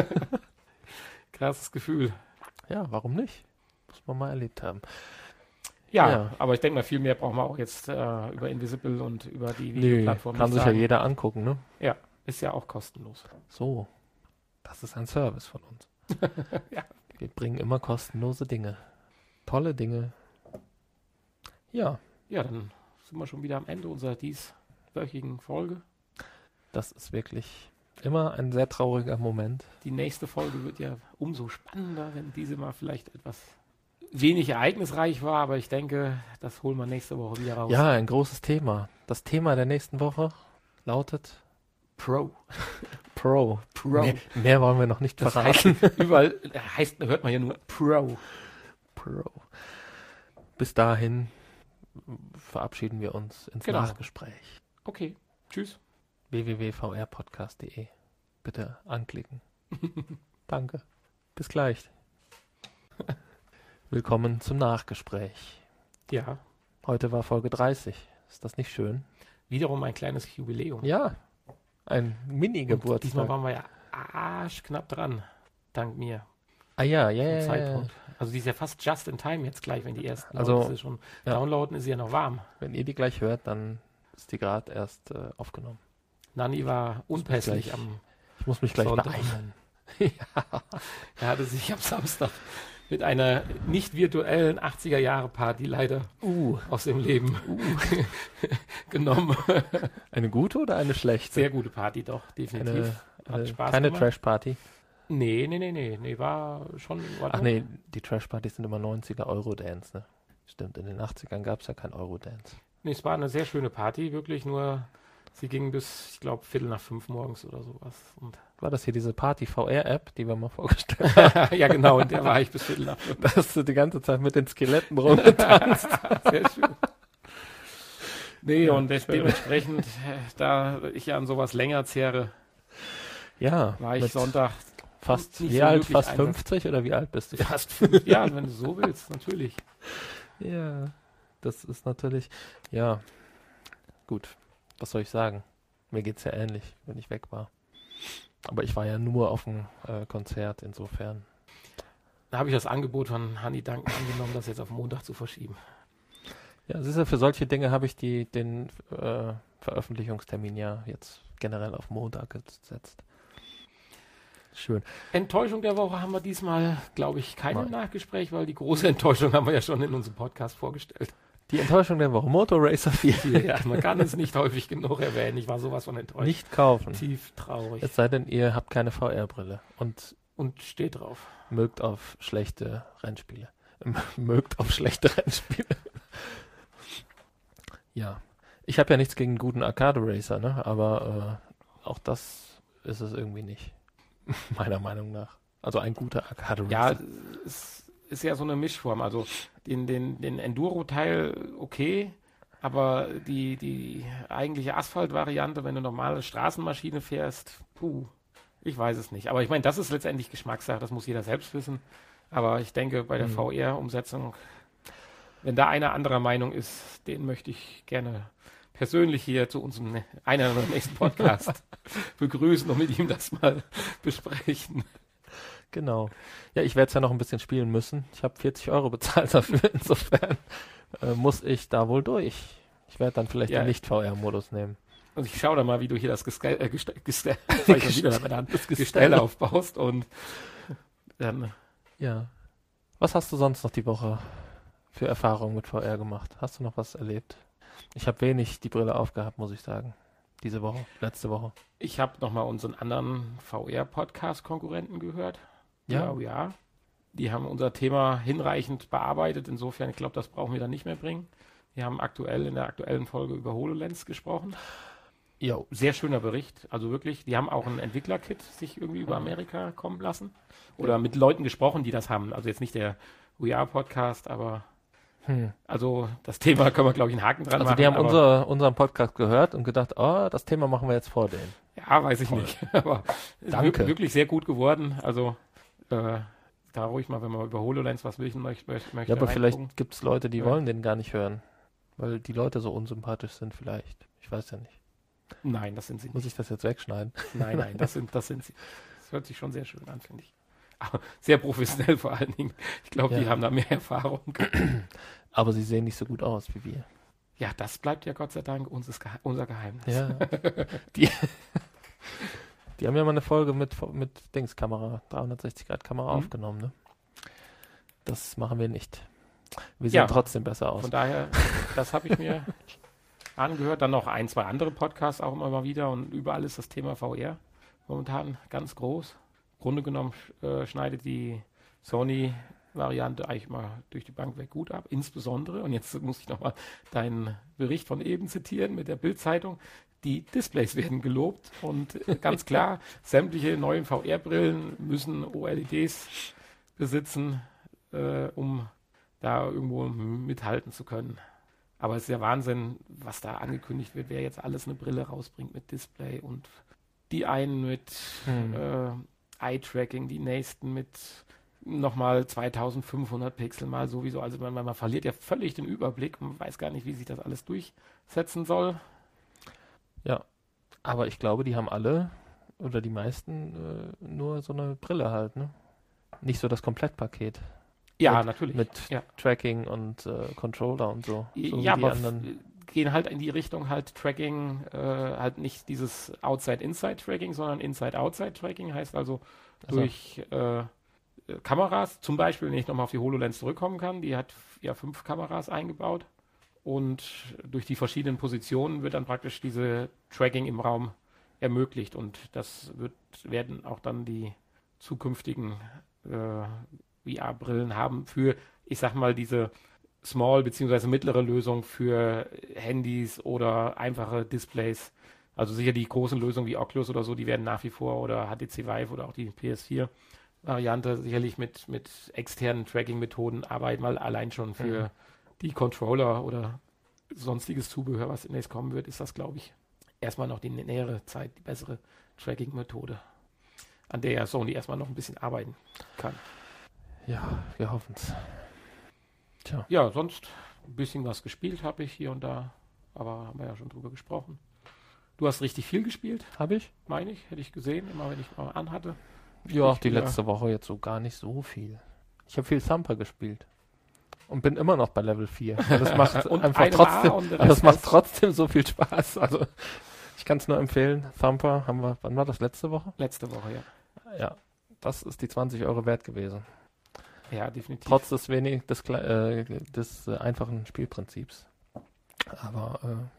krasses Gefühl. Ja, warum nicht? Muss man mal erlebt haben. Ja, aber ich denke mal, viel mehr brauchen wir auch jetzt über Invisible und über die Videoplattform. Kann sich ja jeder angucken, ne? Ja, ist ja auch kostenlos. So, das ist ein Service von uns. Ja. Wir bringen immer kostenlose Dinge. Tolle Dinge. Ja. Ja, dann sind wir schon wieder am Ende unserer dieswöchigen Folge. Das ist wirklich immer ein sehr trauriger Moment. Die nächste Folge wird ja umso spannender, wenn diese mal vielleicht etwas wenig ereignisreich war, aber ich denke, das holen wir nächste Woche wieder raus. Ja, ein großes Thema. Das Thema der nächsten Woche lautet Pro. Pro. Mehr wollen wir noch nicht Das verraten. heißt, überall hört man ja nur Pro. Bis dahin verabschieden wir uns ins Genau. Nachgespräch. Okay, tschüss. www.vrpodcast.de. Bitte anklicken. Danke. Bis gleich. Willkommen zum Nachgespräch. Ja, Heute war Folge 30. Ist das nicht schön? wiederum ein kleines Jubiläum. Ja. Ein Und Mini-Geburtstag. diesmal waren wir ja arschknapp dran, dank mir. Ah ja, Vom ja. Zeitpunkt. Also die ist ja fast just in time jetzt gleich, wenn die ersten Also, Leute sie schon ja. downloaden, ist sie ja noch warm. Wenn ihr die gleich hört, dann ist die gerade erst aufgenommen. Nani war unpässlich gleich am Ich muss mich gleich Sonntag. beeilen. Er hatte sich am Samstag mit einer nicht virtuellen 80er-Jahre-Party leider aus dem Leben genommen. Eine gute oder eine schlechte? Sehr gute Party doch, definitiv. Hat Spaß keine gemacht. Trash-Party. Nee, war schon in Ordnung. Ach nee, die Trash-Partys sind immer 90er Eurodance, ne? Stimmt, in den 80ern gab es ja kein Eurodance. Nee, es war eine sehr schöne Party, wirklich, nur sie ging bis, ich glaube, 4:45 morgens oder sowas. Und War das hier diese Party-VR-App, die wir mal vorgestellt haben? ja, genau, in der war ich bis 4:45. Da hast du die ganze Zeit mit den Skeletten rumgetanzt. Sehr schön. Nee, Ja, und schön. dementsprechend, da ich ja an sowas länger zehre, Ja, war ich mit Sonntag fast, nicht wie so alt, wirklich fast einsatz- 50 oder wie alt bist du? fast 5 Jahre, wenn du so willst, natürlich. Ja, das ist natürlich, ja, gut, was soll ich sagen? Mir geht's ja ähnlich, wenn ich weg war. Aber ich war ja nur auf dem Konzert, insofern. Da habe ich das Angebot von Hanni Duncan angenommen, das jetzt auf Montag zu verschieben. Ja, siehst du, für solche Dinge habe ich den Veröffentlichungstermin ja jetzt generell auf Montag gesetzt. Schön. Enttäuschung der Woche haben wir diesmal, glaube ich, keine Nein. Nachgespräch, weil die große Enttäuschung haben wir ja schon in unserem Podcast vorgestellt. Die Enttäuschung der Woche, Motor Racer 4. Ja, man kann es nicht häufig genug erwähnen. Ich war sowas von enttäuscht. Nicht kaufen. Tief traurig. Es sei denn, ihr habt keine VR-Brille und Und steht drauf. mögt auf schlechte Rennspiele. Mögt auf schlechte Rennspiele. Ja. Ich habe ja nichts gegen einen guten Arcade Racer, ne? Aber auch das ist es irgendwie nicht. Meiner Meinung nach. Also ein guter Arcade Ja, Racer. es ist ja so eine Mischform. Also den Enduro-Teil okay, aber die eigentliche Asphalt-Variante, wenn du normale Straßenmaschine fährst, ich weiß es nicht. Aber ich meine, das ist letztendlich Geschmackssache, das muss jeder selbst wissen. Aber ich denke, bei der VR-Umsetzung, wenn da einer anderer Meinung ist, den möchte ich gerne persönlich hier zu unserem einer unserer nächsten Podcast begrüßen und mit ihm das mal besprechen. Genau. Ja, ich werde es ja noch ein bisschen spielen müssen. Ich habe 40 € bezahlt dafür. Insofern muss ich da wohl durch. Ich werde dann vielleicht Ja. den Nicht-VR-Modus nehmen. Und ich schaue da mal, wie du hier das Gestell aufbaust und dann Ja. Was hast du sonst noch die Woche für Erfahrungen mit VR gemacht? Hast du noch was erlebt? Ich habe wenig die Brille aufgehabt, muss ich sagen. Diese Woche, letzte Woche. ich habe nochmal unseren anderen VR-Podcast-Konkurrenten gehört. Ja. Ja. Die haben unser Thema hinreichend bearbeitet. Insofern, ich glaube, das brauchen wir dann nicht mehr bringen. Wir haben in der aktuellen Folge über HoloLens gesprochen. Jo. Sehr schöner Bericht. Also wirklich, die haben auch ein Entwickler-Kit sich irgendwie über Amerika kommen lassen. Oder mit Leuten gesprochen, die das haben. Also jetzt nicht der VR-Podcast, aber also das Thema können wir, glaube ich, einen Haken dran Also machen. die haben aber, unseren Podcast gehört und gedacht, oh, das Thema machen wir jetzt vor denen. ja, weiß ich nicht. Aber ist Danke. wirklich sehr gut geworden. Also da ruhig mal, wenn man über HoloLens was wissen möchte. Ja, aber vielleicht reingucken. gibt es Leute, die Ja. wollen den gar nicht hören. Weil die Leute so unsympathisch sind vielleicht. Ich weiß ja nicht. Nein, das sind sie nicht. Muss ich das jetzt wegschneiden? Nein, das sind sie. Das hört sich schon sehr schön an, finde ich. Aber sehr professionell vor allen Dingen. Ich glaube, die Ja. haben da mehr Erfahrung. Aber sie sehen nicht so gut aus wie wir. Ja, das bleibt ja Gott sei Dank unser Geheimnis. Ja. die haben ja mal eine Folge mit Dingskamera, 360-Grad-Kamera aufgenommen, ne? Das machen wir nicht. Wir sehen trotzdem besser aus. Von daher, das habe ich mir angehört. Dann noch 1, 2 andere Podcasts auch immer mal wieder und überall ist das Thema VR momentan ganz groß. Im Grunde genommen schneidet die Sony-Variante eigentlich mal durch die Bank weg gut ab. Insbesondere, und jetzt muss ich nochmal deinen Bericht von eben zitieren mit der Bild-Zeitung, die Displays werden gelobt und ganz klar, sämtliche neuen VR-Brillen müssen OLEDs besitzen, um da irgendwo mithalten zu können. Aber es ist ja Wahnsinn, was da angekündigt wird, wer jetzt alles eine Brille rausbringt mit Display und die einen mit Eye-Tracking, die nächsten mit nochmal 2500 Pixel mal sowieso. Also man verliert ja völlig den Überblick, man weiß gar nicht, wie sich das alles durchsetzen soll. Ja, aber ich glaube, die haben alle oder die meisten nur so eine Brille halt, ne? Nicht so das Komplettpaket. Ja, natürlich. Mit Tracking und Controller und so. Ja, aber gehen halt in die Richtung halt Tracking, halt nicht dieses Outside-Inside-Tracking, sondern Inside-Outside-Tracking. Heißt also durch Kameras, zum Beispiel, wenn ich nochmal auf die HoloLens zurückkommen kann, die hat ja 5 Kameras eingebaut und durch die verschiedenen Positionen wird dann praktisch diese Tracking im Raum ermöglicht und das werden auch dann die zukünftigen VR-Brillen haben für, ich sag mal, diese Small- bzw. mittlere Lösung für Handys oder einfache Displays. Also sicher die großen Lösungen wie Oculus oder so, die werden nach wie vor oder HTC Vive oder auch die PS4-Variante sicherlich mit externen Tracking-Methoden arbeiten, weil allein schon für die Controller oder sonstiges Zubehör, was demnächst kommen wird, ist das, glaube ich, erstmal noch die nähere Zeit die bessere Tracking-Methode, an der ja Sony erstmal noch ein bisschen arbeiten kann. Ja, wir hoffen es. Tja. Ja, sonst ein bisschen was gespielt habe ich hier und da, aber haben wir ja schon drüber gesprochen. Du hast richtig viel gespielt? Habe ich? Meine ich, hätte ich gesehen, immer wenn ich mal anhatte. Ja, die letzte Woche jetzt so gar nicht so viel. Ich habe viel Thumper gespielt und bin immer noch bei Level 4. Das macht macht trotzdem so viel Spaß. Also ich kann es nur empfehlen. Thumper wann war das, letzte Woche? Letzte Woche, ja. Ja, das ist die 20 Euro wert gewesen. Ja, definitiv. Trotz des einfachen Spielprinzips. Aber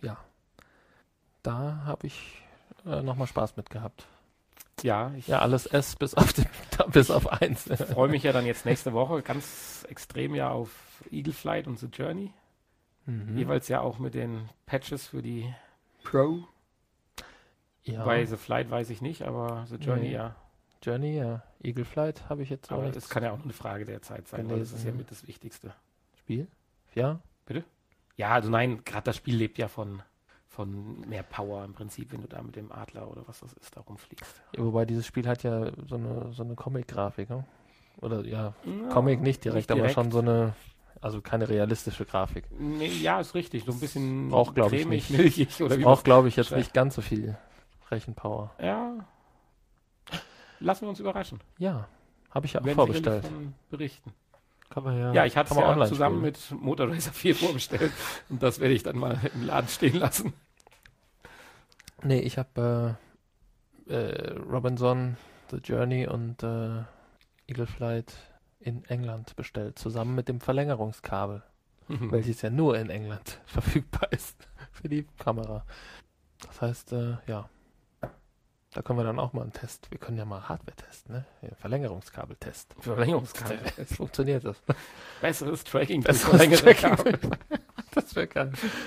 da habe ich nochmal Spaß mit gehabt. Ja, alles S bis auf 1. Ich freue mich ja dann jetzt nächste Woche ganz extrem ja auf Eagle Flight und The Journey. Jeweils ja auch mit den Patches für die Pro. Ja. Bei The Flight weiß ich nicht, aber The Journey ja. Journey, ja. Eagle Flight habe ich jetzt aber das kann ja auch eine Frage der Zeit sein, weil das ist ja mit das Wichtigste. Spiel? Ja. Bitte? Ja, also nein, gerade das Spiel lebt ja von mehr Power im Prinzip, wenn du da mit dem Adler oder was das ist, da rumfliegst. Ja, wobei dieses Spiel hat ja so eine Comic-Grafik, ne? Oder Comic nicht direkt, aber schon so eine, also keine realistische Grafik. Nee, ja, ist richtig, so ein bisschen braucht, glaube ich, nicht. Milchig. Oder braucht, glaube ich, jetzt nicht ganz so viel Rechenpower. Ja. Lassen wir uns überraschen. Ja, habe ich ja auch vorbestellt. Berichten. Kann man ja. Ja, ich hatte es ja zusammen spielen. mit Motor Racer 4 vorbestellt und das werde ich dann mal im Laden stehen lassen. Nee, ich habe Robinson, The Journey und Eagle Flight in England bestellt, zusammen mit dem Verlängerungskabel, welches ja nur in England verfügbar ist für die Kamera. Das heißt, da können wir dann auch mal einen Test. Wir können ja mal Hardware testen, ne? Verlängerungskabel-Test. Verlängerungskabel-Test. Funktioniert das? Besseres Tracking. Das wäre geil.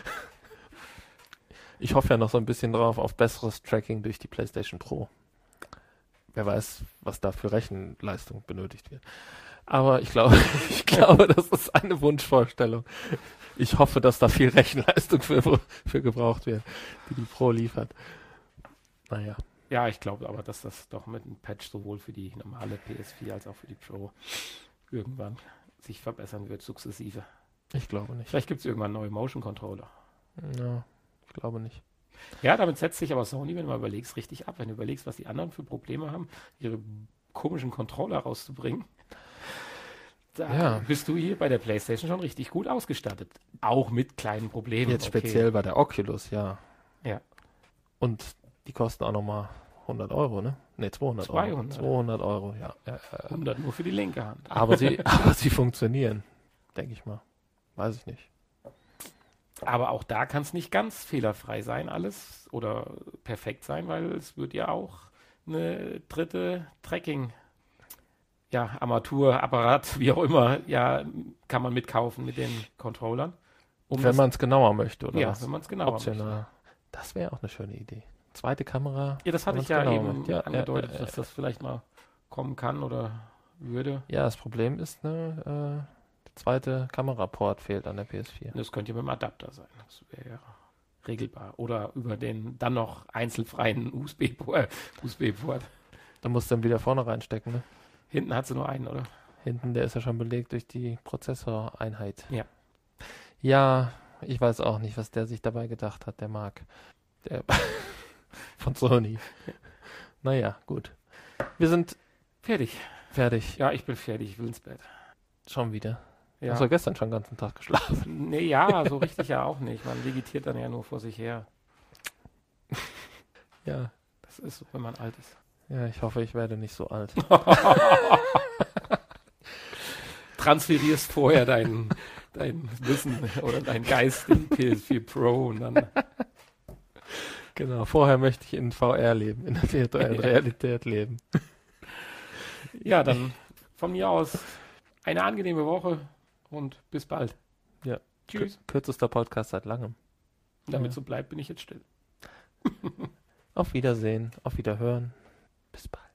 Ich hoffe ja noch so ein bisschen drauf auf besseres Tracking durch die PlayStation Pro. Wer weiß, was da für Rechenleistung benötigt wird. Aber ich glaube, das ist eine Wunschvorstellung. Ich hoffe, dass da viel Rechenleistung für gebraucht wird, die Pro liefert. Naja. Ja, ich glaube aber, dass das doch mit einem Patch sowohl für die normale PS4 als auch für die Pro irgendwann sich verbessern wird, sukzessive. Ich glaube nicht. Vielleicht gibt es irgendwann neue Motion-Controller. Ja, ich glaube nicht. Ja, damit setzt sich aber Sony, wenn du mal überlegst, richtig ab. Wenn du überlegst, was die anderen für Probleme haben, ihre komischen Controller rauszubringen, da bist du hier bei der PlayStation schon richtig gut ausgestattet. Auch mit kleinen Problemen. Jetzt speziell bei der Oculus, ja. Ja. Und die kosten auch nochmal 100 Euro, ne? Ne, 200 Euro. 200 Euro, ja. 100 nur für die linke Hand. Aber sie funktionieren, denke ich mal. Weiß ich nicht. Aber auch da kann es nicht ganz fehlerfrei sein, alles oder perfekt sein, weil es wird ja auch eine dritte Tracking, ja, Armaturapparat, wie auch immer, ja, kann man mitkaufen mit den Controllern. Wenn man es genauer möchte, oder ja, was? wenn man es genauer Optional. möchte. Das wäre auch eine schöne Idee. Zweite Kamera. Ja, das hatte wenn ich man's ja genauer eben möchte. Ja, angedeutet, dass das vielleicht mal kommen kann oder würde. Ja, das Problem ist, der zweite Kameraport fehlt an der PS4. Das könnte ja mit dem Adapter sein. Das wäre ja regelbar. Oder über den dann noch einzelfreien USB-Port. Da musst du dann wieder vorne reinstecken, ne? Hinten hat sie nur einen, oder? Hinten, der ist ja schon belegt durch die Prozessoreinheit. Ja. Ja, ich weiß auch nicht, was der sich dabei gedacht hat, der Marc. Der von Sony. Naja, gut. Wir sind Fertig. fertig. Ja, ich bin fertig. Ich will ins Bett. Schon wieder. Ja. Hast du gestern schon den ganzen Tag geschlafen? Nee, ja, so richtig ja auch nicht. Man vegetiert dann ja nur vor sich her. Ja. Das ist so, wenn man alt ist. Ja, ich hoffe, ich werde nicht so alt. Transferierst vorher dein Wissen oder dein Geist in PS4 Pro und dann. Genau, vorher möchte ich in VR leben, in der virtuellen Realität leben. Ja, dann von mir aus eine angenehme Woche und bis bald. Ja. Tschüss. Kürzester Podcast seit langem. Damit so bleibt, bin ich jetzt still. Auf Wiedersehen, auf Wiederhören. Bis bald.